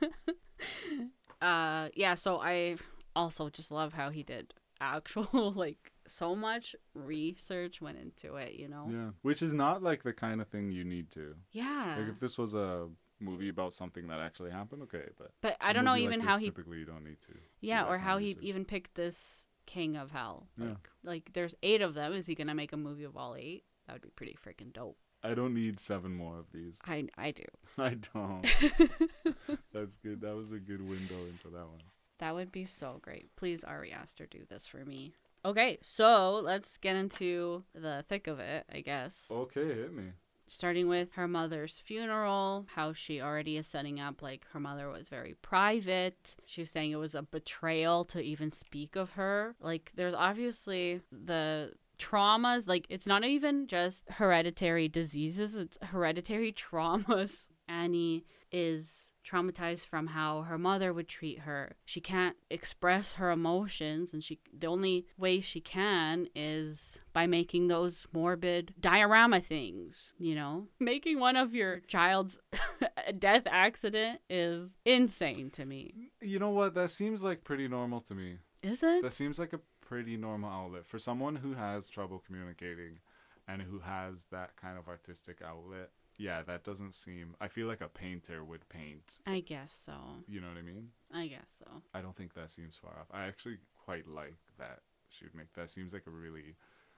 [SPEAKER 2] to.
[SPEAKER 1] Yeah, so I also just love how he did actual like so much research went into it, you know?
[SPEAKER 2] Yeah. Which is not like the kind of thing you need to.
[SPEAKER 1] Yeah.
[SPEAKER 2] Like if this was a movie about something that actually happened, okay, but
[SPEAKER 1] I don't know
[SPEAKER 2] movie
[SPEAKER 1] even
[SPEAKER 2] like
[SPEAKER 1] how
[SPEAKER 2] this,
[SPEAKER 1] he
[SPEAKER 2] typically you don't need to.
[SPEAKER 1] Yeah,
[SPEAKER 2] do that
[SPEAKER 1] or
[SPEAKER 2] kind
[SPEAKER 1] how
[SPEAKER 2] of
[SPEAKER 1] he
[SPEAKER 2] research.
[SPEAKER 1] even picked this king of hell.
[SPEAKER 2] Yeah.
[SPEAKER 1] Like there's 8 of them. Is he going to make a movie of all 8? That would be pretty freaking dope.
[SPEAKER 2] I don't need 7 more of these.
[SPEAKER 1] I do.
[SPEAKER 2] I don't. That's good. That was a good window into that one.
[SPEAKER 1] That would be so great. Please, Ari Aster, do this for me. Okay, so let's get into the thick of it, I guess.
[SPEAKER 2] Okay, hit me.
[SPEAKER 1] Starting with her mother's funeral, how she already is setting up, like, her mother was very private. She was saying it was a betrayal to even speak of her. Like, there's obviously the traumas, like, it's not even just hereditary diseases, it's hereditary traumas. Annie is traumatized from how her mother would treat her. She can't express her emotions, and the only way she can is by making those morbid diorama things, you know? Making one of your child's death accident is insane to me.
[SPEAKER 2] You know what? That seems like pretty normal to me.
[SPEAKER 1] Is it?
[SPEAKER 2] That seems like a pretty normal outlet for someone who has trouble communicating and who has that kind of artistic outlet. yeah, that doesn't seem. I feel like a painter would paint.
[SPEAKER 1] I guess so.
[SPEAKER 2] You know what I mean?
[SPEAKER 1] I guess so.
[SPEAKER 2] I don't think that seems far off. I actually quite like that she would make. That seems like a really.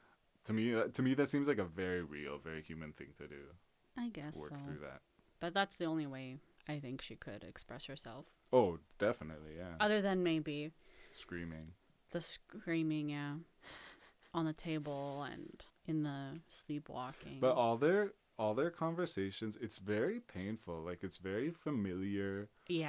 [SPEAKER 2] To me, that seems like a very real, very human thing to do.
[SPEAKER 1] I guess
[SPEAKER 2] To work
[SPEAKER 1] so.
[SPEAKER 2] through that.
[SPEAKER 1] But that's the only way I think she could express herself.
[SPEAKER 2] Oh, definitely, yeah.
[SPEAKER 1] Other than maybe
[SPEAKER 2] Screaming.
[SPEAKER 1] the screaming, yeah, on the table and in the sleepwalking.
[SPEAKER 2] But all their conversations, it's very painful. Like, it's very familiar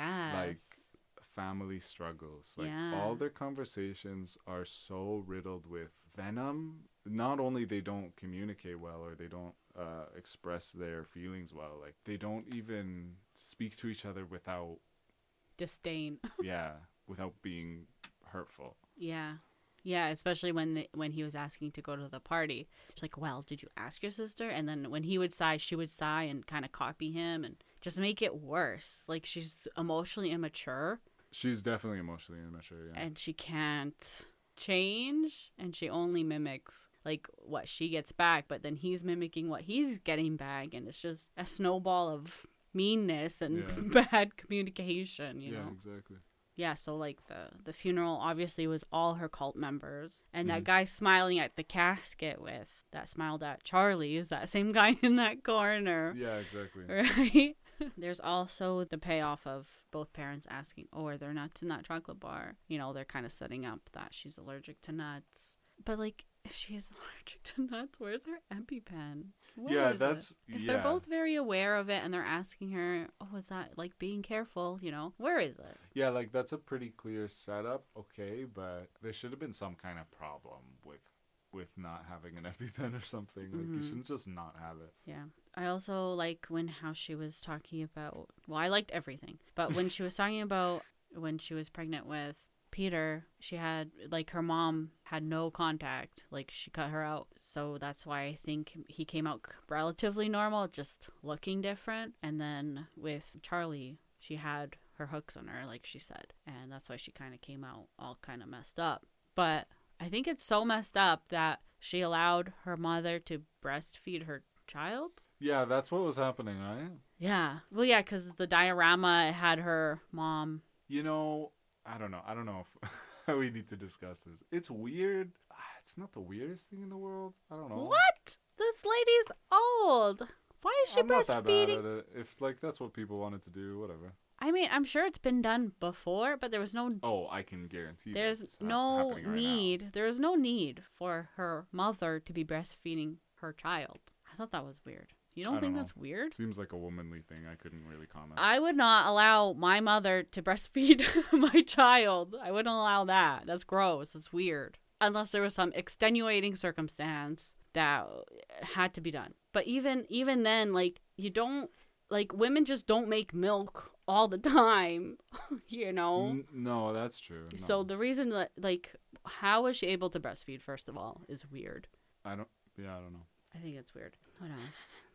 [SPEAKER 1] yes.
[SPEAKER 2] family struggles. Like,
[SPEAKER 1] Yeah.
[SPEAKER 2] all their conversations are so riddled with venom. Not only they don't communicate well, or they don't express their feelings well, like they don't even speak to each other without
[SPEAKER 1] Disdain.
[SPEAKER 2] without being hurtful.
[SPEAKER 1] Yeah. Yeah, especially when he was asking to go to the party. She's like, well, did you ask your sister? And then when he would sigh, she would sigh and kind of copy him and just make it worse. Like, she's emotionally immature.
[SPEAKER 2] She's definitely emotionally immature, yeah.
[SPEAKER 1] And she can't change. And she only mimics, like, what she gets back. But then he's mimicking what he's getting back. And it's just a snowball of meanness and bad communication, you know?
[SPEAKER 2] Exactly.
[SPEAKER 1] Yeah, so like the funeral obviously was all her cult members. And that guy smiling at the casket that smiled at Charlie is that same guy in that corner.
[SPEAKER 2] Yeah, exactly.
[SPEAKER 1] Right? There's also the payoff of both parents asking, oh, are there nuts in that chocolate bar? You know, they're kind of setting up that she's allergic to nuts. But like, if she is allergic to nuts, where's her EpiPen? Where is it? If they're both very aware of it and they're asking her, oh, is that like being careful, you know, where is it?
[SPEAKER 2] Yeah, like that's a pretty clear setup, okay, but there should have been some kind of problem with not having an EpiPen or something. Like, you shouldn't just not have it.
[SPEAKER 1] Yeah. I also like how she was talking about, well, I liked everything, but when she was talking about when she was pregnant with Peter, she had, like, her mom had no contact. Like, she cut her out. So that's why I think he came out relatively normal, just looking different. And then with Charlie, she had her hooks on her, like she said. And that's why she kind of came out all kind of messed up. But I think it's so messed up that she allowed her mother to breastfeed her child.
[SPEAKER 2] Yeah, that's what was happening, right?
[SPEAKER 1] Yeah. Well, yeah, because the diorama had her mom.
[SPEAKER 2] You know, I don't know if we need to discuss this. It's weird. It's not the weirdest thing in the world. I don't know.
[SPEAKER 1] What? This lady's old. Why is she
[SPEAKER 2] I'm not that bad
[SPEAKER 1] breastfeeding?
[SPEAKER 2] at it. If like that's what people wanted to do, whatever.
[SPEAKER 1] I mean, I'm sure it's been done before, but there was no.
[SPEAKER 2] Oh, I can guarantee.
[SPEAKER 1] There's no need. There is no need for her mother to be breastfeeding her child. I thought that was weird. You don't think that's weird?
[SPEAKER 2] Seems like a womanly thing. I couldn't really comment.
[SPEAKER 1] I would not allow my mother to breastfeed my child. I wouldn't allow that. That's gross. It's weird. Unless there was some extenuating circumstance that had to be done. But even then, like, you don't, like, women just don't make milk all the time, you know?
[SPEAKER 2] No, that's true. No.
[SPEAKER 1] So the reason that, like, how was she able to breastfeed, first of all, is weird.
[SPEAKER 2] I don't know.
[SPEAKER 1] I think it's weird. What else?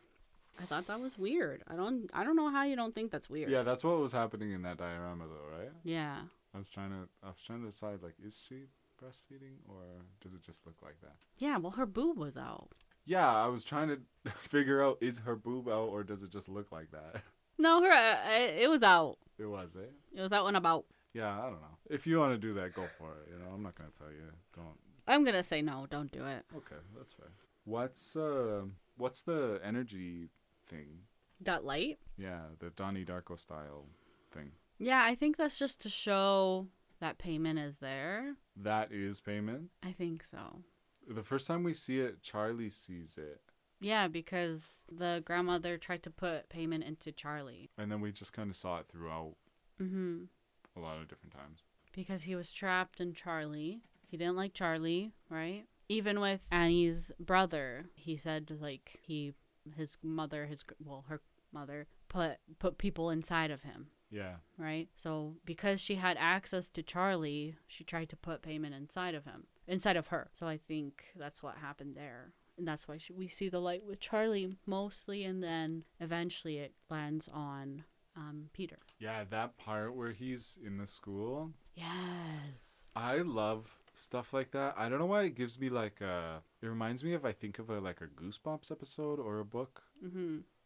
[SPEAKER 1] I thought that was weird. I don't know how you don't think that's weird.
[SPEAKER 2] Yeah, that's what was happening in that diorama, though, right?
[SPEAKER 1] Yeah.
[SPEAKER 2] I was trying to decide, like, is she breastfeeding or does it just look like that?
[SPEAKER 1] Yeah. Well, her boob was out.
[SPEAKER 2] Yeah, I was trying to figure out, is her boob out or does it just look like that?
[SPEAKER 1] No, it was out.
[SPEAKER 2] It was, eh?
[SPEAKER 1] It was out and about.
[SPEAKER 2] Yeah, I don't know. If you want to do that, go for it. You know, I'm not gonna tell you. Don't.
[SPEAKER 1] I'm gonna say no. Don't do it.
[SPEAKER 2] Okay, that's fair. What's the energy thing?
[SPEAKER 1] That light?
[SPEAKER 2] Yeah, the Donnie Darko style thing.
[SPEAKER 1] Yeah, I think that's just to show that payment is there.
[SPEAKER 2] That is payment?
[SPEAKER 1] I think so.
[SPEAKER 2] The first time we see it, Charlie sees it.
[SPEAKER 1] Yeah, because the grandmother tried to put payment into Charlie.
[SPEAKER 2] And then we just kind of saw it throughout a lot of different times.
[SPEAKER 1] Because he was trapped in Charlie. He didn't like Charlie, right? Even with Annie's brother, he said, like, her mother put people inside of him.
[SPEAKER 2] Yeah.
[SPEAKER 1] Right? So because she had access to Charlie, she tried to put payment inside of her. So I think that's what happened there. And that's why we see the light with Charlie mostly, and then eventually it lands on Peter.
[SPEAKER 2] Yeah, that part where he's in the school.
[SPEAKER 1] Yes.
[SPEAKER 2] I love stuff like that. I don't know why it gives me like it reminds me of, I think of a Goosebumps episode or a book.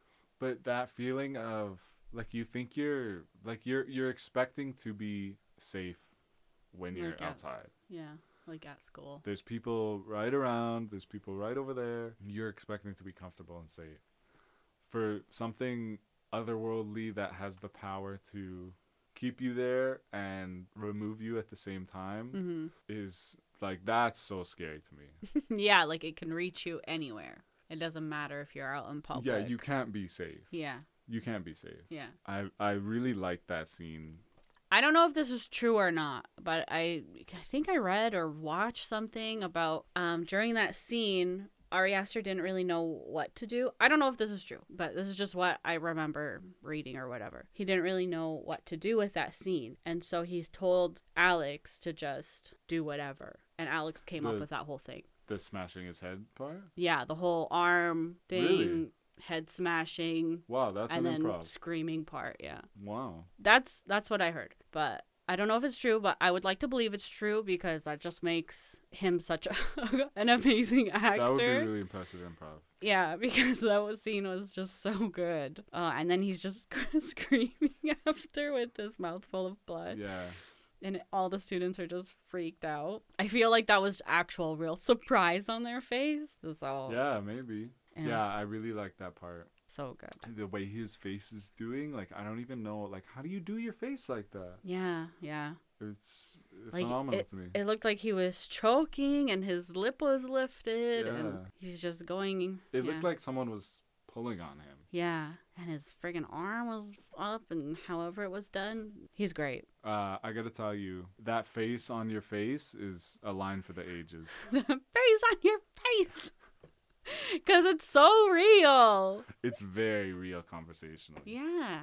[SPEAKER 2] But that feeling of like you think you're expecting to be safe when you're
[SPEAKER 1] Like
[SPEAKER 2] outside.
[SPEAKER 1] Yeah, like at school.
[SPEAKER 2] There's people right around, there's people right over there. You're expecting to be comfortable and safe. For something otherworldly that has the power to keep you there and remove you at the same time is like that's so scary to me.
[SPEAKER 1] Yeah, like it can reach you anywhere. It doesn't matter if you're out in public.
[SPEAKER 2] Yeah, you can't be safe.
[SPEAKER 1] Yeah.
[SPEAKER 2] You can't be safe.
[SPEAKER 1] Yeah.
[SPEAKER 2] I really like that scene.
[SPEAKER 1] I don't know if this is true or not, but I think I read or watched something about during that scene, Ari Aster didn't really know what to do. I don't know if this is true, but this is just what I remember reading or whatever. He didn't really know what to do with that scene. And so he's told Alex to just do whatever. And Alex came up with that whole thing.
[SPEAKER 2] The smashing his head part?
[SPEAKER 1] Yeah, the whole arm thing.
[SPEAKER 2] Really?
[SPEAKER 1] Head smashing.
[SPEAKER 2] Wow, that's
[SPEAKER 1] and
[SPEAKER 2] an
[SPEAKER 1] then
[SPEAKER 2] improv.
[SPEAKER 1] Screaming part, yeah.
[SPEAKER 2] Wow.
[SPEAKER 1] That's what I heard. But I don't know if it's true, but I would like to believe it's true because that just makes him such an amazing actor.
[SPEAKER 2] That would be really impressive improv.
[SPEAKER 1] Yeah, because that scene was just so good. And then he's just screaming after with his mouth full of blood.
[SPEAKER 2] Yeah.
[SPEAKER 1] And all the students are just freaked out. I feel like that was actual real surprise on their face. So
[SPEAKER 2] Yeah, maybe. Yeah, I really like that part.
[SPEAKER 1] So good.
[SPEAKER 2] The way his face is doing, like, I don't even know, like, how do you do your face like that?
[SPEAKER 1] Yeah.
[SPEAKER 2] It's
[SPEAKER 1] Like,
[SPEAKER 2] phenomenal to me.
[SPEAKER 1] It looked like he was choking and his lip was lifted
[SPEAKER 2] Yeah.
[SPEAKER 1] and he's just going.
[SPEAKER 2] It looked like someone was pulling on him.
[SPEAKER 1] Yeah. And his friggin' arm was up and however it was done. He's great.
[SPEAKER 2] I gotta tell you, that face on your face is a line for the ages.
[SPEAKER 1] The face on your face. Because it's so real.
[SPEAKER 2] It's very real conversational.
[SPEAKER 1] Yeah.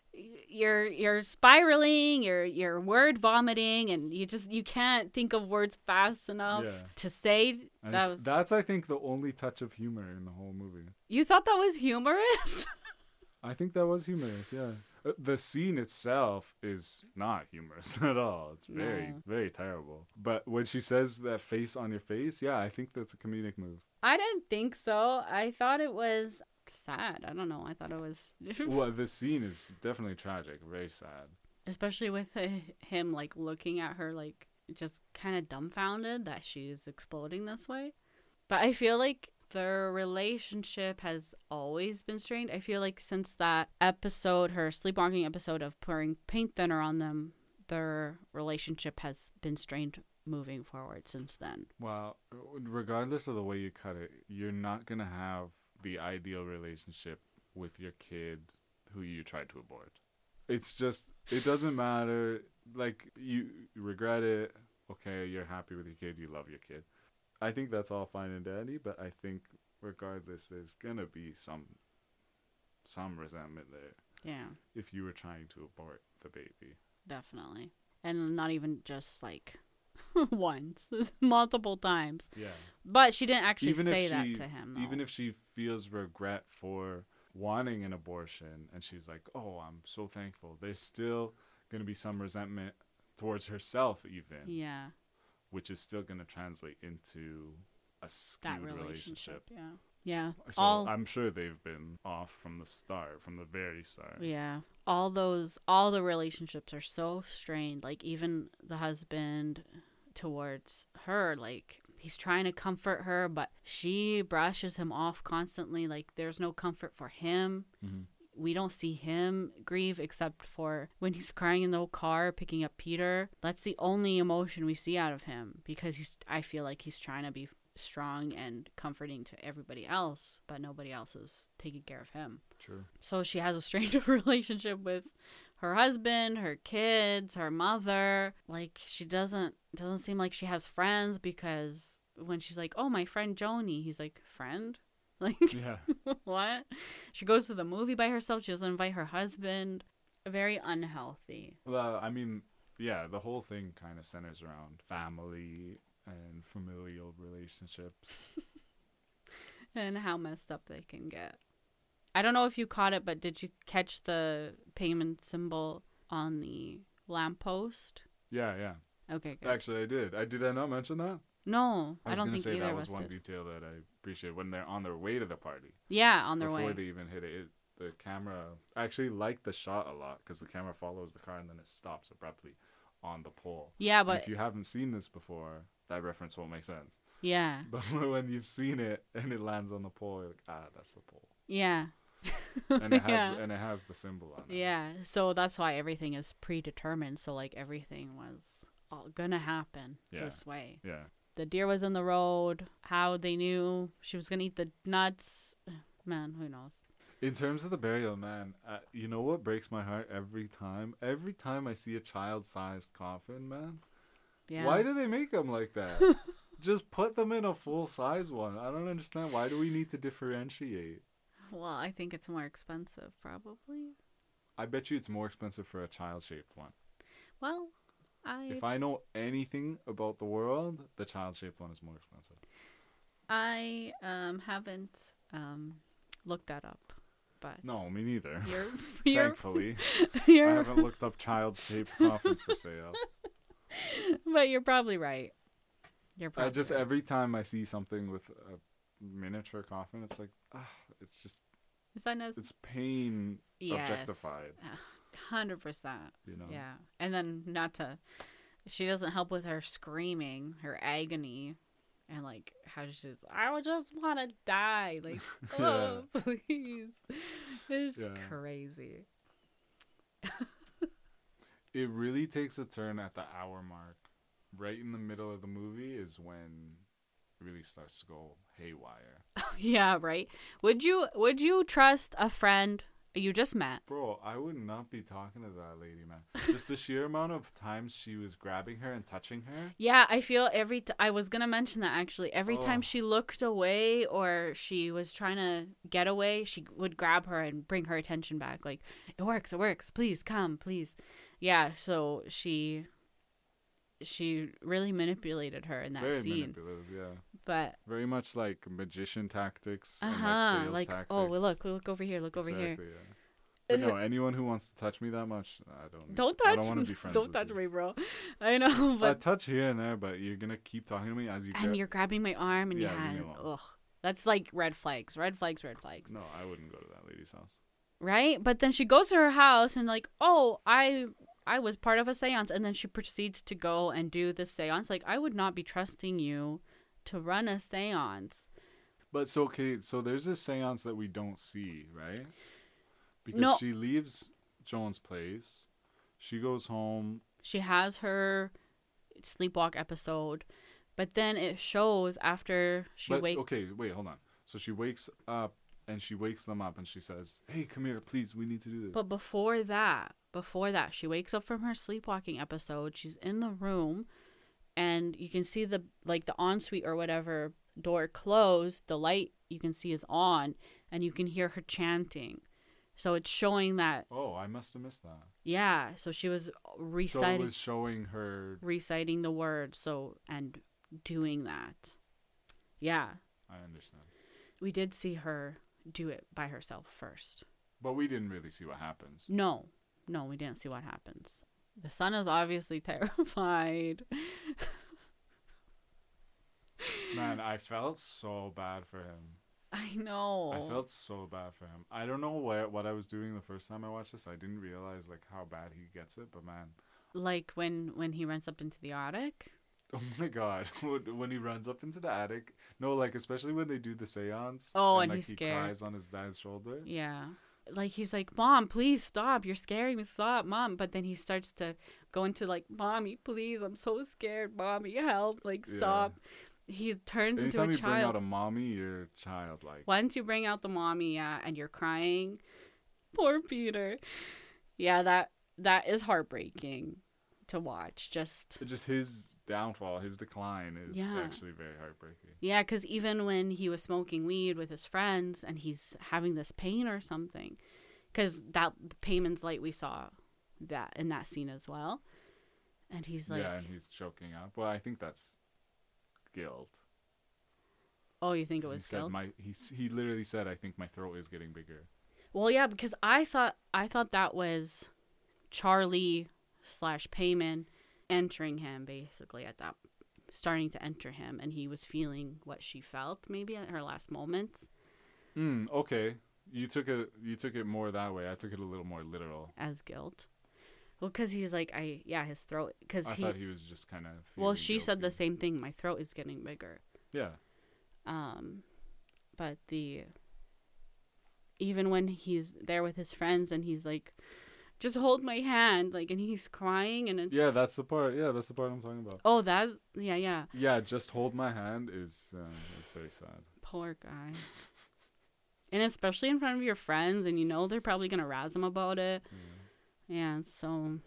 [SPEAKER 1] You're spiraling, you're word vomiting, and you can't think of words fast enough to say.
[SPEAKER 2] And that's I think the only touch of humor in the whole movie.
[SPEAKER 1] You thought that was humorous?
[SPEAKER 2] I think that was humorous, yeah. The scene itself is not humorous at all. It's very terrible. But when she says that face on your face, yeah, I think that's a comedic move.
[SPEAKER 1] I didn't think so. I thought it was sad. I don't know. I thought it was...
[SPEAKER 2] Well, the scene is definitely tragic. Very sad.
[SPEAKER 1] Especially with him, like, looking at her, like, just kind of dumbfounded that she's exploding this way. But I feel like their relationship has always been strained. I feel like since that episode, her sleepwalking episode of pouring paint thinner on them, their relationship has been strained moving forward since then.
[SPEAKER 2] Well, regardless of the way you cut it, you're not going to have the ideal relationship with your kid who you tried to abort. It's just, it doesn't matter. Like, you regret it. Okay, you're happy with your kid. You love your kid. I think that's all fine and dandy, but I think regardless, there's going to be some resentment there.
[SPEAKER 1] Yeah.
[SPEAKER 2] If you were trying to abort the baby.
[SPEAKER 1] Definitely. And not even just, like... once, multiple times.
[SPEAKER 2] Yeah.
[SPEAKER 1] But she didn't actually say that to him, though.
[SPEAKER 2] Even if she feels regret for wanting an abortion and she's like, oh, I'm so thankful, there's still going to be some resentment towards herself even.
[SPEAKER 1] Yeah.
[SPEAKER 2] Which is still going to translate into a skewed relationship.
[SPEAKER 1] Yeah. Yeah.
[SPEAKER 2] So I'm sure they've been off from the start, from the very start.
[SPEAKER 1] Yeah. All the relationships are so strained. Like, even the husband towards her, like, he's trying to comfort her, but she brushes him off constantly. Like, there's no comfort for him.
[SPEAKER 2] Mm-hmm.
[SPEAKER 1] We don't see him grieve except for when he's crying in the car picking up Peter. That's the only emotion we see out of him because I feel like he's trying to be strong and comforting to everybody else, but nobody else is taking care of him.
[SPEAKER 2] True.
[SPEAKER 1] So she has a strained relationship with her husband, her kids, her mother. Like, she doesn't seem like she has friends because when she's like, oh, my friend Joni, he's like, friend? Like,
[SPEAKER 2] yeah.
[SPEAKER 1] What? She goes to the movie by herself. She doesn't invite her husband. Very unhealthy.
[SPEAKER 2] Well, I mean, yeah, the whole thing kind of centers around family and familial relationships.
[SPEAKER 1] And how messed up they can get. I don't know if you caught it, but did you catch the payment symbol on the lamppost?
[SPEAKER 2] Yeah.
[SPEAKER 1] Okay, good.
[SPEAKER 2] Actually, I did. Did I not mention that?
[SPEAKER 1] No,
[SPEAKER 2] I
[SPEAKER 1] don't think either
[SPEAKER 2] that
[SPEAKER 1] of
[SPEAKER 2] was
[SPEAKER 1] us
[SPEAKER 2] one
[SPEAKER 1] did.
[SPEAKER 2] detail that I appreciate when they're on their way to the party.
[SPEAKER 1] Yeah, on their way.
[SPEAKER 2] Before they even hit it. the camera. I actually like the shot a lot because the camera follows the car and then it stops abruptly on the pole.
[SPEAKER 1] Yeah,
[SPEAKER 2] And
[SPEAKER 1] but
[SPEAKER 2] if you haven't seen this before, that reference won't make sense.
[SPEAKER 1] yeah,
[SPEAKER 2] But when you've seen it and it lands on the pole, you're like, that's the pole.
[SPEAKER 1] yeah,
[SPEAKER 2] And it has
[SPEAKER 1] yeah.
[SPEAKER 2] and it has the symbol on it.
[SPEAKER 1] Yeah, so that's why everything is predetermined. So like everything was all gonna happen this way.
[SPEAKER 2] Yeah.
[SPEAKER 1] The deer was in the road. How they knew she was gonna eat the nuts, man, who knows?
[SPEAKER 2] In terms of the burial, man, you know what breaks my heart every time? Every time I see a child-sized coffin, man.
[SPEAKER 1] Yeah.
[SPEAKER 2] Why do they make them like that? Just put them in a full-size one. I don't understand. Why do we need to differentiate?
[SPEAKER 1] Well, I think it's more expensive, probably.
[SPEAKER 2] I bet you it's more expensive for a child-shaped one.
[SPEAKER 1] Well,
[SPEAKER 2] If I know anything about the world, the child-shaped one is more expensive.
[SPEAKER 1] I haven't looked that up, but
[SPEAKER 2] No, me neither.
[SPEAKER 1] you're
[SPEAKER 2] Thankfully. I
[SPEAKER 1] you're
[SPEAKER 2] haven't looked up child-shaped coffins for sale.
[SPEAKER 1] but you're probably right. You're probably
[SPEAKER 2] Just
[SPEAKER 1] right.
[SPEAKER 2] every time I see something with a miniature coffin, it's like, it's just,
[SPEAKER 1] Is that necessary?
[SPEAKER 2] it's pain
[SPEAKER 1] Yes.
[SPEAKER 2] objectified.
[SPEAKER 1] 100%.
[SPEAKER 2] You know?
[SPEAKER 1] Yeah. And then she doesn't help with her screaming, her agony, and like how she's, I would just want to die. Like, oh, please. It's crazy.
[SPEAKER 2] It really takes a turn at the hour mark. Right in the middle of the movie is when it really starts to go haywire.
[SPEAKER 1] Yeah, right. Would you trust a friend you just met?
[SPEAKER 2] Bro, I would not be talking to that lady, man. Just the sheer amount of times she was grabbing her and touching her.
[SPEAKER 1] Yeah, I feel I was going to mention that actually. Every time she looked away or she was trying to get away, she would grab her and bring her attention back. Like, it works. Please come, please. Yeah, so she really manipulated her in that
[SPEAKER 2] Very
[SPEAKER 1] scene.
[SPEAKER 2] manipulative, yeah.
[SPEAKER 1] But
[SPEAKER 2] very much like magician tactics and like sales tactics.
[SPEAKER 1] Oh, look over here, look over here.
[SPEAKER 2] Yeah. But no, anyone who wants to touch me that much, I
[SPEAKER 1] don't touch.
[SPEAKER 2] I don't want to be friends.
[SPEAKER 1] Don't touch me, bro. I know, but
[SPEAKER 2] I touch here and there, but you're gonna keep talking to me as you.
[SPEAKER 1] You're grabbing my arm and ugh, that's like red flags. Red flags.
[SPEAKER 2] No, I wouldn't go to that lady's house.
[SPEAKER 1] Right, but then she goes to her house and like, oh, I was part of a seance, and then she proceeds to go and do the seance. Like, I would not be trusting you to run a seance.
[SPEAKER 2] But so there's this seance that we don't see, right? Because she leaves Joan's place, she goes home.
[SPEAKER 1] She has her sleepwalk episode, but then it shows after she wakes.
[SPEAKER 2] Okay, wait, hold on. So she wakes up and she wakes them up and she says, "Hey, come here, please. We need to do this."
[SPEAKER 1] But before that, she wakes up from her sleepwalking episode. She's in the room, and you can see the ensuite or whatever door closed. The light you can see is on, and you can hear her chanting. So it's showing that.
[SPEAKER 2] Oh, I must have missed that.
[SPEAKER 1] Yeah, so she was reciting.
[SPEAKER 2] So it was showing her
[SPEAKER 1] reciting the words. And doing that. Yeah.
[SPEAKER 2] I understand.
[SPEAKER 1] We did see her do it by herself first.
[SPEAKER 2] But we didn't really see what happens.
[SPEAKER 1] No, we didn't see what happens. The son is obviously terrified.
[SPEAKER 2] Man, I felt so bad for him.
[SPEAKER 1] I know.
[SPEAKER 2] I felt so bad for him. I don't know what I was doing the first time I watched this. I didn't realize like how bad he gets it, but man.
[SPEAKER 1] Like when he runs up into the attic?
[SPEAKER 2] Oh my god. When he runs up into the attic. No, like especially when they do the seance.
[SPEAKER 1] Oh, and
[SPEAKER 2] like,
[SPEAKER 1] he's
[SPEAKER 2] he
[SPEAKER 1] scared.
[SPEAKER 2] cries on his dad's shoulder.
[SPEAKER 1] Yeah. Like he's like, "Mom, please stop. You're scaring me. Stop, Mom." But then he starts to go into like, "Mommy, please. I'm so scared. Mommy, help. Like, stop." Yeah. He turns into a child.
[SPEAKER 2] Anytime you bring out a mommy, you're childlike.
[SPEAKER 1] Once you bring out the mommy, yeah, and you're crying, poor Peter. Yeah, that is heartbreaking to watch. Just
[SPEAKER 2] his downfall, his decline is actually very heartbreaking.
[SPEAKER 1] Yeah, because even when he was smoking weed with his friends and he's having this pain or something, because that Payman's light, we saw that in that scene as well, and he's like,
[SPEAKER 2] and he's choking up. Well, I think that's guilt.
[SPEAKER 1] Oh, you think it was guilt?
[SPEAKER 2] He literally said, "I think my throat is getting bigger."
[SPEAKER 1] Well, yeah, because I thought that was Charlie / Payman entering him, basically starting to enter him, and he was feeling what she felt maybe at her last moments.
[SPEAKER 2] Okay. You took it more that way. I took it a little more literal.
[SPEAKER 1] as guilt. Well, because he's like, his throat, because
[SPEAKER 2] I thought he was just kind of.
[SPEAKER 1] Well, she said the same thing. My throat is getting bigger.
[SPEAKER 2] Yeah.
[SPEAKER 1] But even when he's there with his friends and he's like, just hold my hand, like, and he's crying and it's.
[SPEAKER 2] Yeah, that's the part. Yeah, that's the part I'm talking about.
[SPEAKER 1] Oh, yeah.
[SPEAKER 2] Yeah, just hold my hand is very sad.
[SPEAKER 1] Poor guy. And especially in front of your friends, and they're probably gonna razz him about it. Yeah, it's so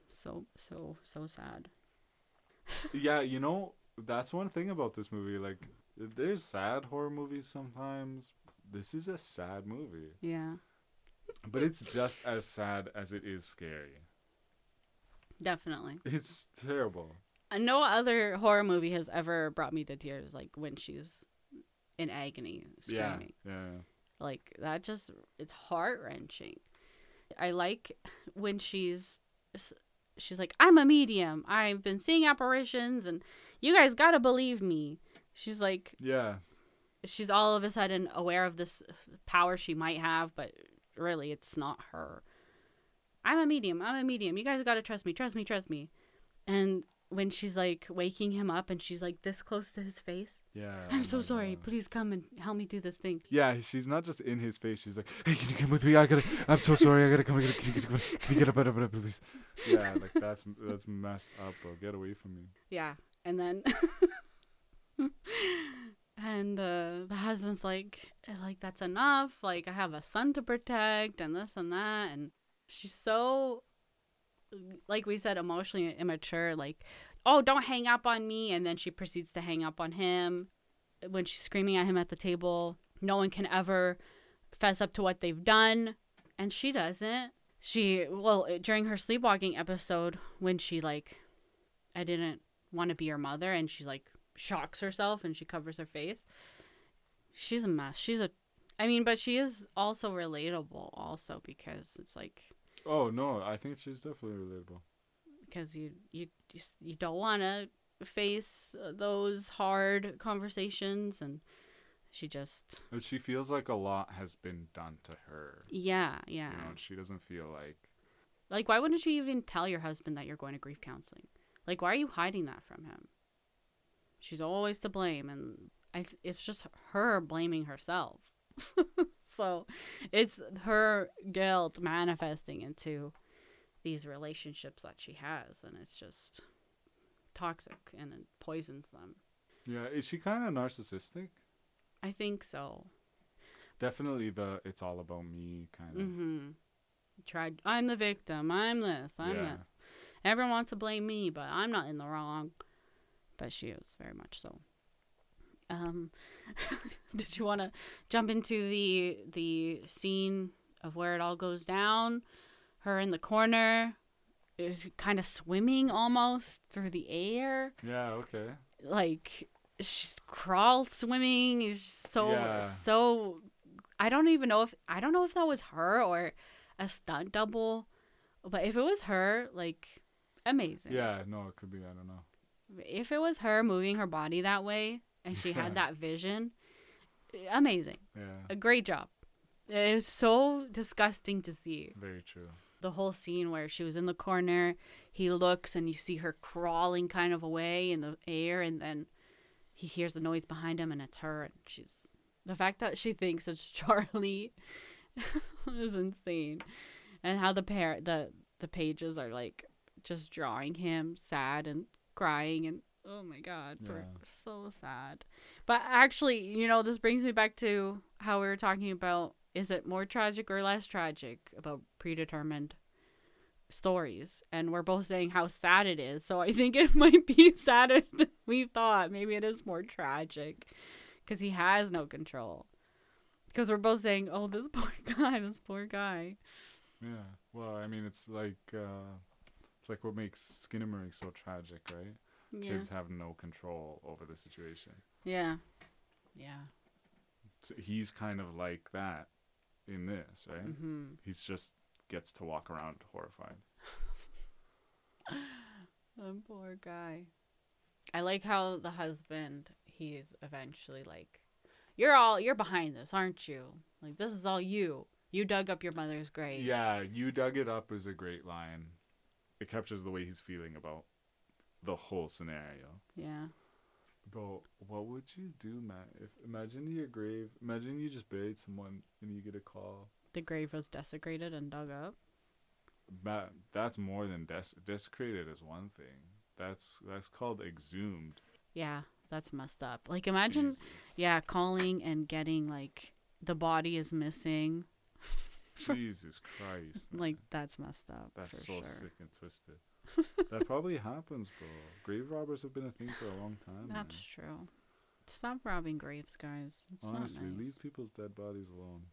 [SPEAKER 1] sad.
[SPEAKER 2] Yeah, that's one thing about this movie. Like, there's sad horror movies sometimes. This is a sad movie.
[SPEAKER 1] Yeah.
[SPEAKER 2] But it's just as sad as it is scary.
[SPEAKER 1] Definitely.
[SPEAKER 2] It's terrible.
[SPEAKER 1] No other horror movie has ever brought me to tears, like when she's in agony, screaming.
[SPEAKER 2] Yeah.
[SPEAKER 1] Like, that it's heart-wrenching. I like when she's like, I'm a medium. I've been seeing apparitions, and you guys gotta believe me. She's like,
[SPEAKER 2] yeah.
[SPEAKER 1] She's all of a sudden aware of this power she might have, but really it's not her. I'm a medium. You guys gotta trust me. And when she's like waking him up and she's like this close to his face.
[SPEAKER 2] Yeah.
[SPEAKER 1] I'm so sorry. God. Please come and help me do this thing.
[SPEAKER 2] Yeah, she's not just in his face. She's like, hey, can you come with me? I'm so sorry. I gotta come. Can you get up, please? Yeah, like that's messed up, bro. Get away from me.
[SPEAKER 1] Yeah. And then and the husband's like that's enough. Like, I have a son to protect and this and that. And she's so, like we said, emotionally immature. Like, oh, don't hang up on me. And then she proceeds to hang up on him when she's screaming at him at the table. No one can ever fess up to what they've done. And she doesn't. During her sleepwalking episode, when she like, I didn't want to be your mother, and she like shocks herself and she covers her face. She's a mess. But she is also relatable also, because it's like.
[SPEAKER 2] Oh no, I think she's definitely relatable.
[SPEAKER 1] Because you don't want to face those hard conversations, and she
[SPEAKER 2] feels like a lot has been done to her.
[SPEAKER 1] Yeah.
[SPEAKER 2] And she doesn't feel
[SPEAKER 1] like, why wouldn't you even tell your husband that you're going to grief counseling? Like, why are you hiding that from him? She's always to blame, and it's just her blaming herself. So it's her guilt manifesting into these relationships that she has, and it's just toxic, and it poisons them.
[SPEAKER 2] Yeah, is she kind of narcissistic?
[SPEAKER 1] I think so.
[SPEAKER 2] Definitely it's all about me kind of.
[SPEAKER 1] Mm-hmm. I'm the victim. I'm this. This. Everyone wants to blame me, but I'm not in the wrong. But she is very much so. Did you want to jump into the scene of where it all goes down? Her in the corner, is kind of swimming almost through the air.
[SPEAKER 2] Yeah, okay.
[SPEAKER 1] Like, she's crawl swimming. Is so. I don't know if that was her or a stunt double, but if it was her, like, amazing.
[SPEAKER 2] Yeah, no, it could be. I don't know.
[SPEAKER 1] If it was her moving her body that way and she had that vision, amazing.
[SPEAKER 2] Yeah.
[SPEAKER 1] A great job. It was so disgusting to see.
[SPEAKER 2] Very true.
[SPEAKER 1] The whole scene where she was in the corner, he looks and you see her crawling kind of away in the air, and then he hears the noise behind him and it's her, and the fact that she thinks it's Charlie is insane. And how the pages are like just drawing him sad and crying, and oh my god, so sad. But actually, this brings me back to how we were talking about, is it more tragic or less tragic about predetermined stories? And we're both saying how sad it is, so I think it might be sadder than we thought. Maybe it is more tragic because he has no control, because we're both saying, oh, this poor guy.
[SPEAKER 2] Yeah, well, I mean, it's like what makes Skinamarink so tragic, right? Yeah. Kids have no control over the situation.
[SPEAKER 1] Yeah.
[SPEAKER 2] So he's kind of like that in this, right?
[SPEAKER 1] Mm-hmm.
[SPEAKER 2] He's just gets to walk around horrified.
[SPEAKER 1] Poor guy. I like how the husband, he's eventually like, you're behind this, aren't you? Like, this is all you. You dug up your mother's grave.
[SPEAKER 2] Yeah, you dug it up is a great line. It captures the way he's feeling about the whole scenario.
[SPEAKER 1] Yeah.
[SPEAKER 2] Bro, what would you do, man? Imagine your grave. Imagine you just buried someone and you get a call.
[SPEAKER 1] The grave was desecrated and dug up.
[SPEAKER 2] That's more than desecrated is one thing. That's called exhumed.
[SPEAKER 1] Yeah, that's messed up. Like, imagine,
[SPEAKER 2] Jesus.
[SPEAKER 1] yeah, calling and getting, like, the body is missing.
[SPEAKER 2] Jesus Christ, man.
[SPEAKER 1] Like, that's messed up.
[SPEAKER 2] That's
[SPEAKER 1] for
[SPEAKER 2] so
[SPEAKER 1] sure.
[SPEAKER 2] sick and twisted. That probably happens, bro. Grave robbers have been a thing for a long time.
[SPEAKER 1] That's
[SPEAKER 2] man.
[SPEAKER 1] true. Stop robbing graves, guys. It's
[SPEAKER 2] Honestly,
[SPEAKER 1] not nice.
[SPEAKER 2] leave people's dead bodies alone.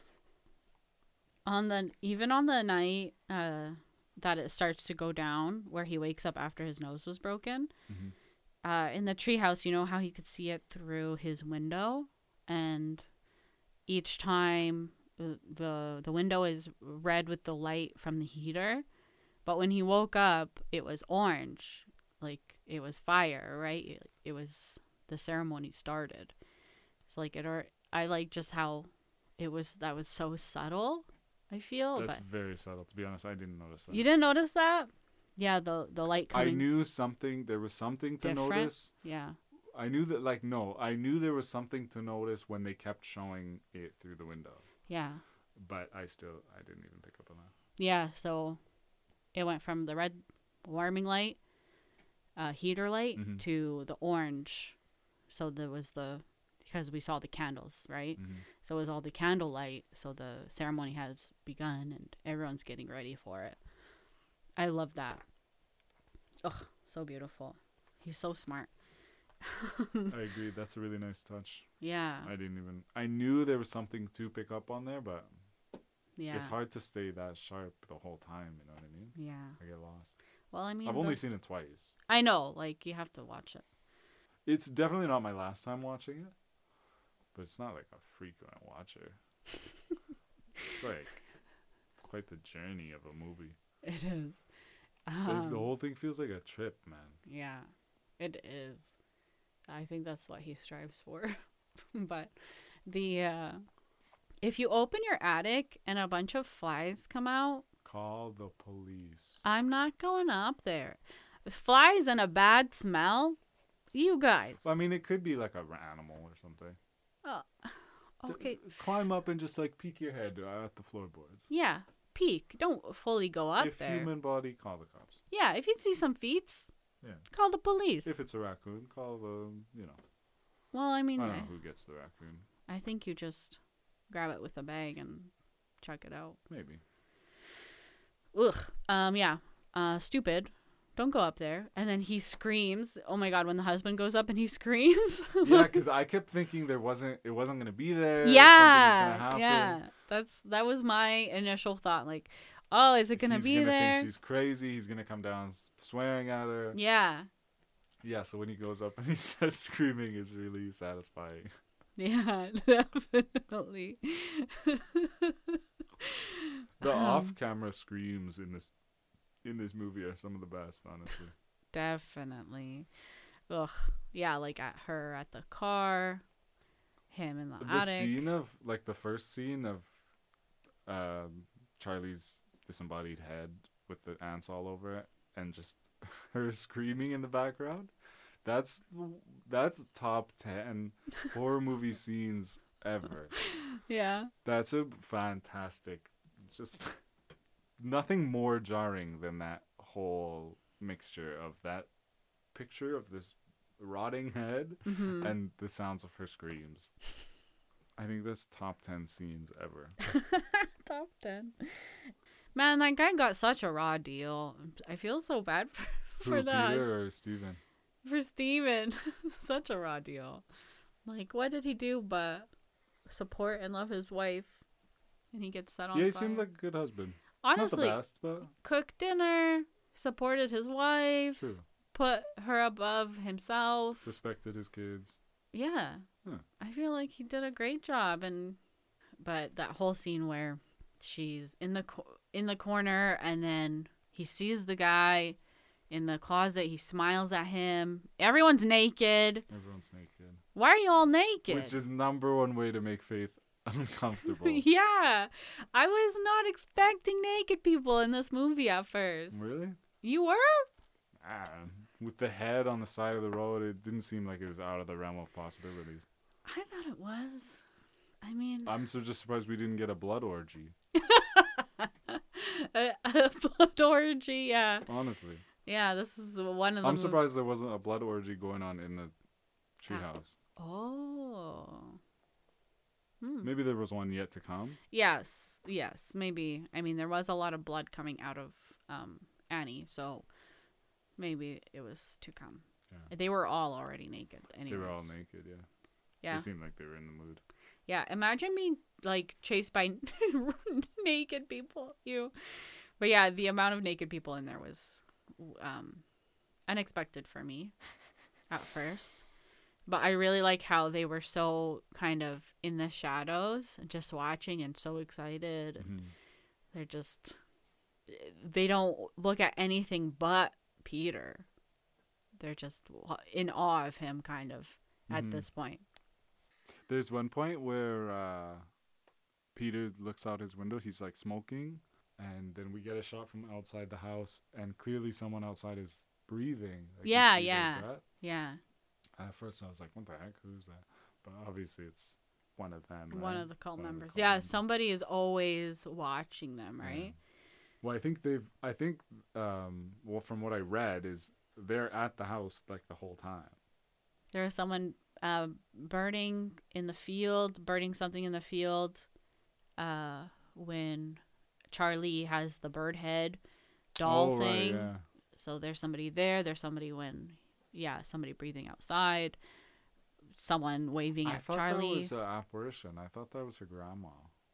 [SPEAKER 1] Even on the night that it starts to go down, where he wakes up after his nose was broken, in the treehouse, you know how he could see it through his window, and each time the window is red with the light from the heater, but when he woke up, it was orange, like it was fire, right? It was the ceremony started. So like I like just how that was so subtle. I feel
[SPEAKER 2] That's
[SPEAKER 1] but
[SPEAKER 2] very subtle. To be honest, I didn't notice that.
[SPEAKER 1] you didn't notice that? Yeah, the light coming.
[SPEAKER 2] I knew something. There was something to
[SPEAKER 1] Different?
[SPEAKER 2] notice.
[SPEAKER 1] Yeah.
[SPEAKER 2] I knew that, like, no, I knew there was something to notice when they kept showing it through the window.
[SPEAKER 1] Yeah.
[SPEAKER 2] But I didn't even pick up on that.
[SPEAKER 1] Yeah, so it went from the red warming light, heater light, to the orange. So there was because we saw the candles, right? So it was all the candle light. So the ceremony has begun and everyone's getting ready for it. I love that. Ugh, so beautiful. He's so smart.
[SPEAKER 2] I agree. That's a really nice touch.
[SPEAKER 1] Yeah.
[SPEAKER 2] I knew there was something to pick up on there, but
[SPEAKER 1] Yeah.
[SPEAKER 2] it's hard to stay that sharp the whole time. You know what I mean?
[SPEAKER 1] Yeah.
[SPEAKER 2] I get lost.
[SPEAKER 1] Well, I mean,
[SPEAKER 2] I've only seen it twice.
[SPEAKER 1] I know, like, you have to watch it.
[SPEAKER 2] It's definitely not my last time watching it, but it's not like a frequent watcher. It's like quite the journey of a movie.
[SPEAKER 1] It is.
[SPEAKER 2] It's like the whole thing feels like a trip, man.
[SPEAKER 1] Yeah, it is. I think that's what he strives for. But if you open your attic and a bunch of flies come out,
[SPEAKER 2] Call the police.
[SPEAKER 1] I'm not going up there. Flies and a bad smell, you guys.
[SPEAKER 2] Well, I mean, it could be like an animal or something.
[SPEAKER 1] Okay.
[SPEAKER 2] Climb up and just like peek your head at the floorboards.
[SPEAKER 1] Yeah, peek. Don't fully go up
[SPEAKER 2] If
[SPEAKER 1] there.
[SPEAKER 2] human body, call the cops.
[SPEAKER 1] Yeah, if you see some feet,
[SPEAKER 2] Yeah.
[SPEAKER 1] call the police.
[SPEAKER 2] If it's a raccoon, call the,
[SPEAKER 1] Well, I mean,
[SPEAKER 2] I don't know who gets the raccoon.
[SPEAKER 1] I think you just grab it with a bag and chuck it out.
[SPEAKER 2] Maybe.
[SPEAKER 1] Ugh. Yeah. Stupid. Don't go up there. And then he screams. Oh my God! When the husband goes up and he screams.
[SPEAKER 2] Yeah, because I kept thinking it wasn't gonna be there.
[SPEAKER 1] Yeah.
[SPEAKER 2] Something was gonna
[SPEAKER 1] Yeah.
[SPEAKER 2] happen.
[SPEAKER 1] That was my initial thought. Like, oh, is it gonna be there?
[SPEAKER 2] Think she's crazy. He's gonna come down swearing at her.
[SPEAKER 1] Yeah.
[SPEAKER 2] Yeah. So when he goes up and he starts screaming, it's really satisfying.
[SPEAKER 1] Yeah, definitely.
[SPEAKER 2] The off-camera screams in this movie are some of the best, honestly.
[SPEAKER 1] Definitely. Ugh. Yeah, like at her at the car, him in the attic.
[SPEAKER 2] Scene of, like, the first scene of Charlie's disembodied head with the ants all over it and just her screaming in the background. That's top 10 horror movie scenes ever.
[SPEAKER 1] Yeah.
[SPEAKER 2] That's a fantastic, just nothing more jarring than that whole mixture of that picture of this rotting head and the sounds of her screams. I think that's top 10 scenes ever.
[SPEAKER 1] Top 10. Man, that guy got such a raw deal. I feel so bad for
[SPEAKER 2] Who,
[SPEAKER 1] that.
[SPEAKER 2] Peter or Steven?
[SPEAKER 1] For Steven. Such a raw deal. Like, what did he do but support and love his wife? And he gets set on fire.
[SPEAKER 2] Yeah, he seemed like a good husband.
[SPEAKER 1] Honestly,
[SPEAKER 2] not the best, but
[SPEAKER 1] cooked dinner, supported his wife,
[SPEAKER 2] true.
[SPEAKER 1] Put her above himself.
[SPEAKER 2] Respected his kids.
[SPEAKER 1] Yeah.
[SPEAKER 2] Huh.
[SPEAKER 1] I feel like he did a great job. But that whole scene where she's in the corner and then he sees the guy in the closet, he smiles at him. Everyone's naked.
[SPEAKER 2] Everyone's naked.
[SPEAKER 1] Why are you all naked?
[SPEAKER 2] Which is number one way to make Faith uncomfortable.
[SPEAKER 1] Yeah. I was not expecting naked people in this movie at first.
[SPEAKER 2] Really?
[SPEAKER 1] You were?
[SPEAKER 2] Ah, with the head on the side of the road, it didn't seem like it was out of the realm of possibilities.
[SPEAKER 1] I thought it was. I mean,
[SPEAKER 2] I'm so just surprised we didn't get a blood orgy.
[SPEAKER 1] a blood orgy, yeah.
[SPEAKER 2] Honestly.
[SPEAKER 1] Yeah, this is one of the
[SPEAKER 2] I'm surprised there wasn't a blood orgy going on in the treehouse.
[SPEAKER 1] Oh.
[SPEAKER 2] Maybe there was one yet to come.
[SPEAKER 1] Yes, maybe. I mean, there was a lot of blood coming out of Annie, so maybe it was to come.
[SPEAKER 2] Yeah.
[SPEAKER 1] They were all already naked anyways.
[SPEAKER 2] They were all naked, yeah.
[SPEAKER 1] Yeah.
[SPEAKER 2] They seemed like they were in the mood.
[SPEAKER 1] Yeah, imagine being like chased by naked people. But yeah, the amount of naked people in there was unexpected for me at first. But I really like how they were so kind of in the shadows, just watching and so excited.
[SPEAKER 2] Mm-hmm.
[SPEAKER 1] They don't look at anything but Peter. They're just in awe of him kind of at this point.
[SPEAKER 2] There's one point where Peter looks out his window. He's like smoking. And then we get a shot from outside the house. And clearly someone outside is breathing. Like
[SPEAKER 1] Yeah.
[SPEAKER 2] At first I was like, what the heck? Who's that? But obviously it's one of them.
[SPEAKER 1] One of the cult members. Somebody is always watching them, right?
[SPEAKER 2] Yeah. Well, I think from what I read is they're at the house like the whole time.
[SPEAKER 1] There was someone burning something in the field when Charlie has the bird head doll thing.
[SPEAKER 2] Right, yeah.
[SPEAKER 1] So there's somebody there. There's somebody somebody breathing outside. Someone waving at Charlie.
[SPEAKER 2] I thought that was an apparition. I thought that was her grandma.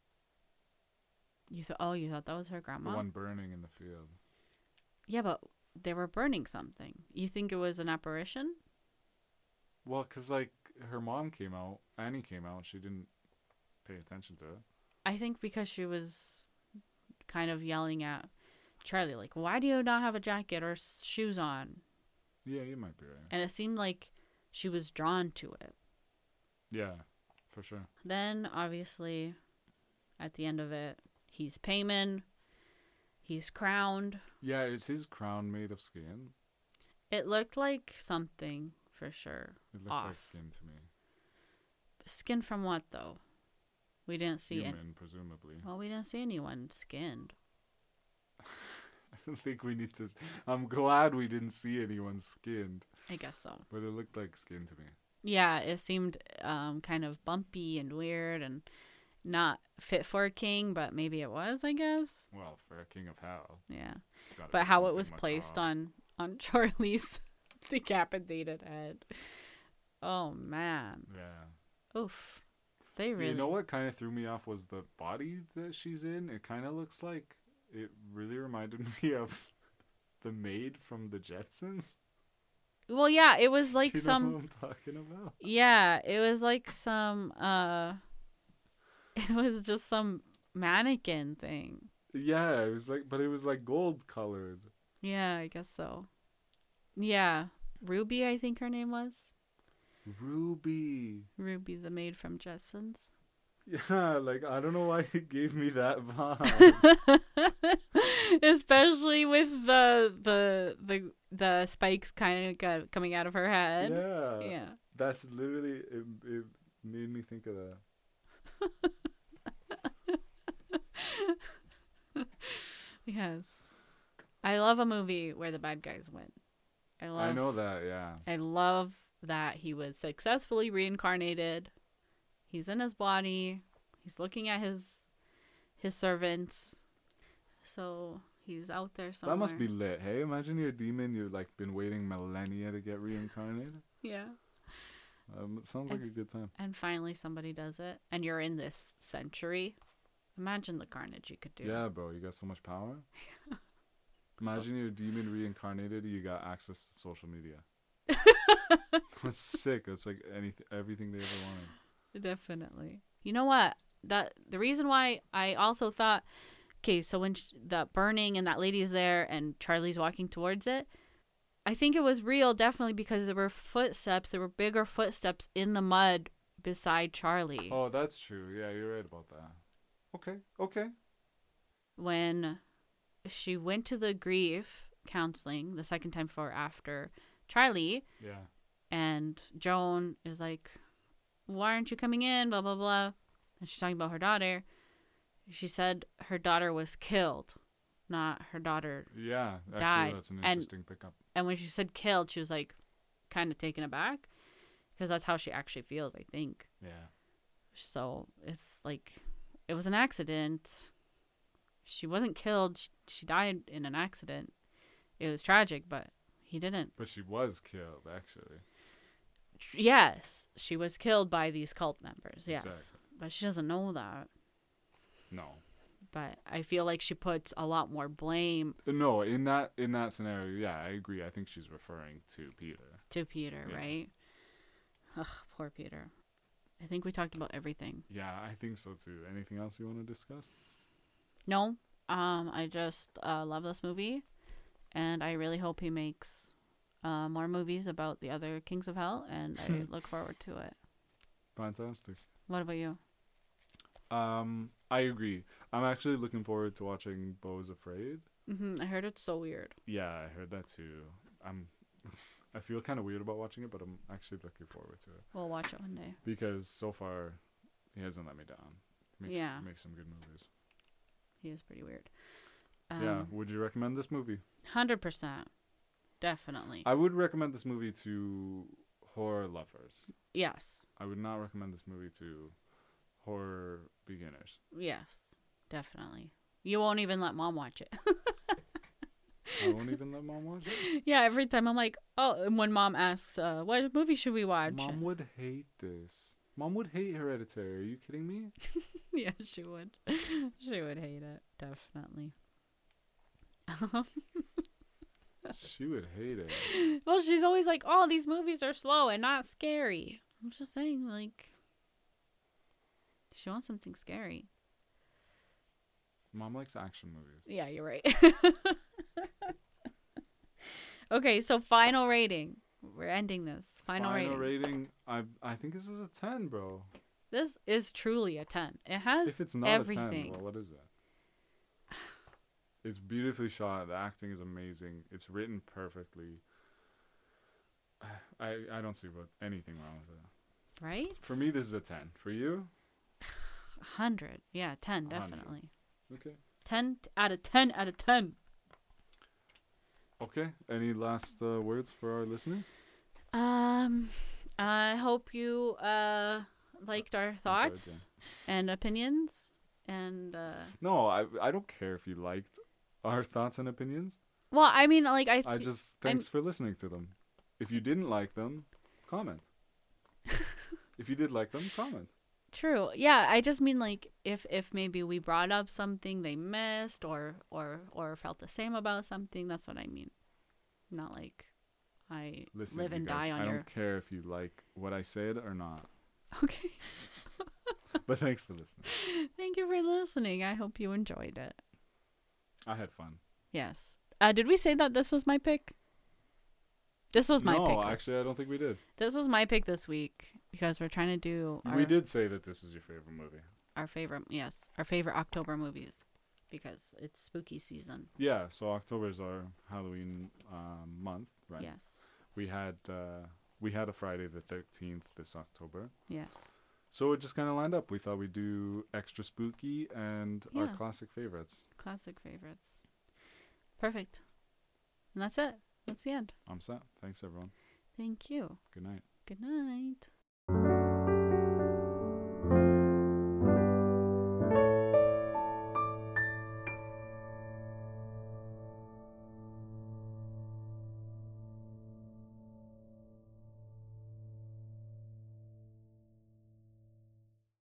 [SPEAKER 1] You thought that was her grandma?
[SPEAKER 2] The one burning in the field.
[SPEAKER 1] Yeah, but they were burning something. You think it was an apparition?
[SPEAKER 2] Well, because, like, her mom came out, Annie came out, and she didn't pay attention to it.
[SPEAKER 1] I think because she was kind of yelling at Charlie, like, why do you not have a jacket or shoes on?
[SPEAKER 2] Yeah, you might be right.
[SPEAKER 1] And it seemed like she was drawn to it.
[SPEAKER 2] Yeah, for sure.
[SPEAKER 1] Then, obviously, at the end of it, he's Paimon. He's crowned.
[SPEAKER 2] Yeah, is his crown made of skin?
[SPEAKER 1] It looked like something, for sure.
[SPEAKER 2] It looked like skin to me.
[SPEAKER 1] Skin from what, though? We didn't see it.
[SPEAKER 2] Human, presumably.
[SPEAKER 1] Well, we didn't see anyone skinned.
[SPEAKER 2] I don't think we need to. I'm glad we didn't see anyone skinned.
[SPEAKER 1] I guess so.
[SPEAKER 2] But it looked like skin to me.
[SPEAKER 1] Yeah, it seemed kind of bumpy and weird and not fit for a king, but maybe it was, I guess.
[SPEAKER 2] Well, for a king of hell.
[SPEAKER 1] Yeah. But how it was placed on Charlie's decapitated head. Oh, man.
[SPEAKER 2] Yeah.
[SPEAKER 1] Oof. They really...
[SPEAKER 2] You know what kind of threw me off was the body that she's in. It kind of looks like... It really reminded me of the maid from the Jetsons.
[SPEAKER 1] Well, yeah, it was like
[SPEAKER 2] Do you know what I'm talking about?
[SPEAKER 1] Yeah, it was like some... It was just some mannequin thing.
[SPEAKER 2] Yeah, it was like... But it was like gold colored.
[SPEAKER 1] Yeah, I guess so. Yeah. Ruby, I think her name was.
[SPEAKER 2] Ruby, the
[SPEAKER 1] maid from Jetsons.
[SPEAKER 2] Yeah, like, I don't know why it gave me that vibe.
[SPEAKER 1] Especially with the spikes kind of coming out of her head.
[SPEAKER 2] Yeah.
[SPEAKER 1] Yeah.
[SPEAKER 2] That's literally, it made me think of that.
[SPEAKER 1] Yes. I love a movie where the bad guys win.
[SPEAKER 2] I know that, yeah.
[SPEAKER 1] I love that he was successfully reincarnated. He's in his body. He's looking at his servants. So he's out there somewhere.
[SPEAKER 2] That must be lit, hey? Imagine you're a demon. You've like been waiting millennia to get reincarnated.
[SPEAKER 1] Yeah.
[SPEAKER 2] It sounds like a good time.
[SPEAKER 1] And finally somebody does it. And you're in this century. Imagine the carnage you could do.
[SPEAKER 2] Yeah, bro. You got so much power. Imagine you're a demon reincarnated. You got access to social media. That's sick. That's like everything they ever wanted.
[SPEAKER 1] Definitely. You know what? The reason why I also thought, okay, so when the burning and that lady's there and Charlie's walking towards it, I think it was real definitely because there were footsteps. There were bigger footsteps in the mud beside Charlie.
[SPEAKER 2] Oh, that's true. Yeah, you're right about that. Okay.
[SPEAKER 1] When she went to the grief counseling the second time for after Charlie,
[SPEAKER 2] Yeah.
[SPEAKER 1] and Joan is like, why aren't you coming in? Blah, blah, blah. And she's talking about her daughter. She said her daughter was killed, not her daughter.
[SPEAKER 2] Yeah, actually,
[SPEAKER 1] Died.
[SPEAKER 2] that's an
[SPEAKER 1] And-
[SPEAKER 2] interesting pickup.
[SPEAKER 1] And when she said killed, she was like kind of taken aback because that's how she actually feels, I think.
[SPEAKER 2] Yeah.
[SPEAKER 1] So it's like it was an accident. She wasn't killed. She died in an accident. It was tragic, but he didn't.
[SPEAKER 2] But she was killed, actually.
[SPEAKER 1] Yes, she was killed by these cult members. Yes,
[SPEAKER 2] Exactly.
[SPEAKER 1] but she doesn't know that.
[SPEAKER 2] No.
[SPEAKER 1] But I feel like she puts a lot more blame
[SPEAKER 2] No, in that scenario, yeah, I agree. I think she's referring to Peter.
[SPEAKER 1] to Peter,
[SPEAKER 2] Yeah.
[SPEAKER 1] right? Ugh, poor Peter. I think we talked about everything.
[SPEAKER 2] Yeah, I think so too. Anything else you want to discuss?
[SPEAKER 1] No, I just love this movie, and I really hope he makes more movies about the other Kings of Hell, and I look forward to it.
[SPEAKER 2] Fantastic.
[SPEAKER 1] What about you?
[SPEAKER 2] I agree. I'm actually looking forward to watching Beau's Afraid.
[SPEAKER 1] I heard it's so weird.
[SPEAKER 2] Yeah, I heard that too. I feel kind of weird about watching it, but I'm actually looking forward to it
[SPEAKER 1] We'll watch it one day.
[SPEAKER 2] because so far he hasn't let me down. Makes some good movies.
[SPEAKER 1] He is pretty weird.
[SPEAKER 2] Yeah, would you recommend this movie?
[SPEAKER 1] 100%. Definitely.
[SPEAKER 2] I would recommend this movie to horror lovers.
[SPEAKER 1] Yes.
[SPEAKER 2] I would not recommend this movie to horror beginners.
[SPEAKER 1] Yes. Definitely. You won't even let mom watch it.
[SPEAKER 2] I won't even let mom watch it.
[SPEAKER 1] Yeah, every time I'm like, oh, and when mom asks, what movie should we watch?
[SPEAKER 2] Mom would hate this. Mom would hate Hereditary. Are you kidding me?
[SPEAKER 1] Yeah, she would. She would hate it. Definitely.
[SPEAKER 2] She would hate it.
[SPEAKER 1] Well, she's always like, oh, these movies are slow and not scary. I'm just saying, like, she wants something scary.
[SPEAKER 2] Mom likes action movies.
[SPEAKER 1] Yeah, you're right. Okay, so final rating. We're ending this. Final rating.
[SPEAKER 2] I think this is a 10, bro.
[SPEAKER 1] This is truly a 10. It has
[SPEAKER 2] If it's not
[SPEAKER 1] everything.
[SPEAKER 2] a 10, well, what is it? It's beautifully shot. The acting is amazing. It's written perfectly. I don't see anything wrong with it.
[SPEAKER 1] Right?
[SPEAKER 2] For me, this is a 10. For you?
[SPEAKER 1] 100. Yeah, 10,
[SPEAKER 2] 100.
[SPEAKER 1] definitely.
[SPEAKER 2] Okay.
[SPEAKER 1] 10 out of 10 out of 10.
[SPEAKER 2] Okay. Any last words for our listeners?
[SPEAKER 1] I hope you liked our thoughts and opinions, and
[SPEAKER 2] No, I don't care if you liked our thoughts and opinions.
[SPEAKER 1] well, I mean, like
[SPEAKER 2] Thanks for listening to them. If you didn't like them, comment. If you did like them, comment.
[SPEAKER 1] True. Yeah, I just mean like if maybe we brought up something they missed or felt the same about something, that's what I mean. Not like I
[SPEAKER 2] Listen,
[SPEAKER 1] live
[SPEAKER 2] you
[SPEAKER 1] and
[SPEAKER 2] guys,
[SPEAKER 1] die on
[SPEAKER 2] I
[SPEAKER 1] your
[SPEAKER 2] don't care if you like what I said or not.
[SPEAKER 1] Okay.
[SPEAKER 2] But thanks for listening.
[SPEAKER 1] Thank you for listening. I hope you enjoyed it.
[SPEAKER 2] I had fun.
[SPEAKER 1] Yes. Did we say that this was my pick? This was my pick.
[SPEAKER 2] No, actually, I don't think we did.
[SPEAKER 1] This was my pick this week because we're trying to do
[SPEAKER 2] We did say that this is your favorite movie.
[SPEAKER 1] our favorite October movies because it's spooky season.
[SPEAKER 2] Yeah, so October is our Halloween month, right?
[SPEAKER 1] Yes.
[SPEAKER 2] We had a Friday the 13th this October.
[SPEAKER 1] Yes.
[SPEAKER 2] So it just kind of lined up. We thought we'd do extra spooky and our
[SPEAKER 1] Yeah.
[SPEAKER 2] classic favorites.
[SPEAKER 1] Classic favorites. Perfect. And that's it. That's the end.
[SPEAKER 2] I'm set. Thanks, everyone.
[SPEAKER 1] Thank you.
[SPEAKER 2] Good night.
[SPEAKER 1] Good night.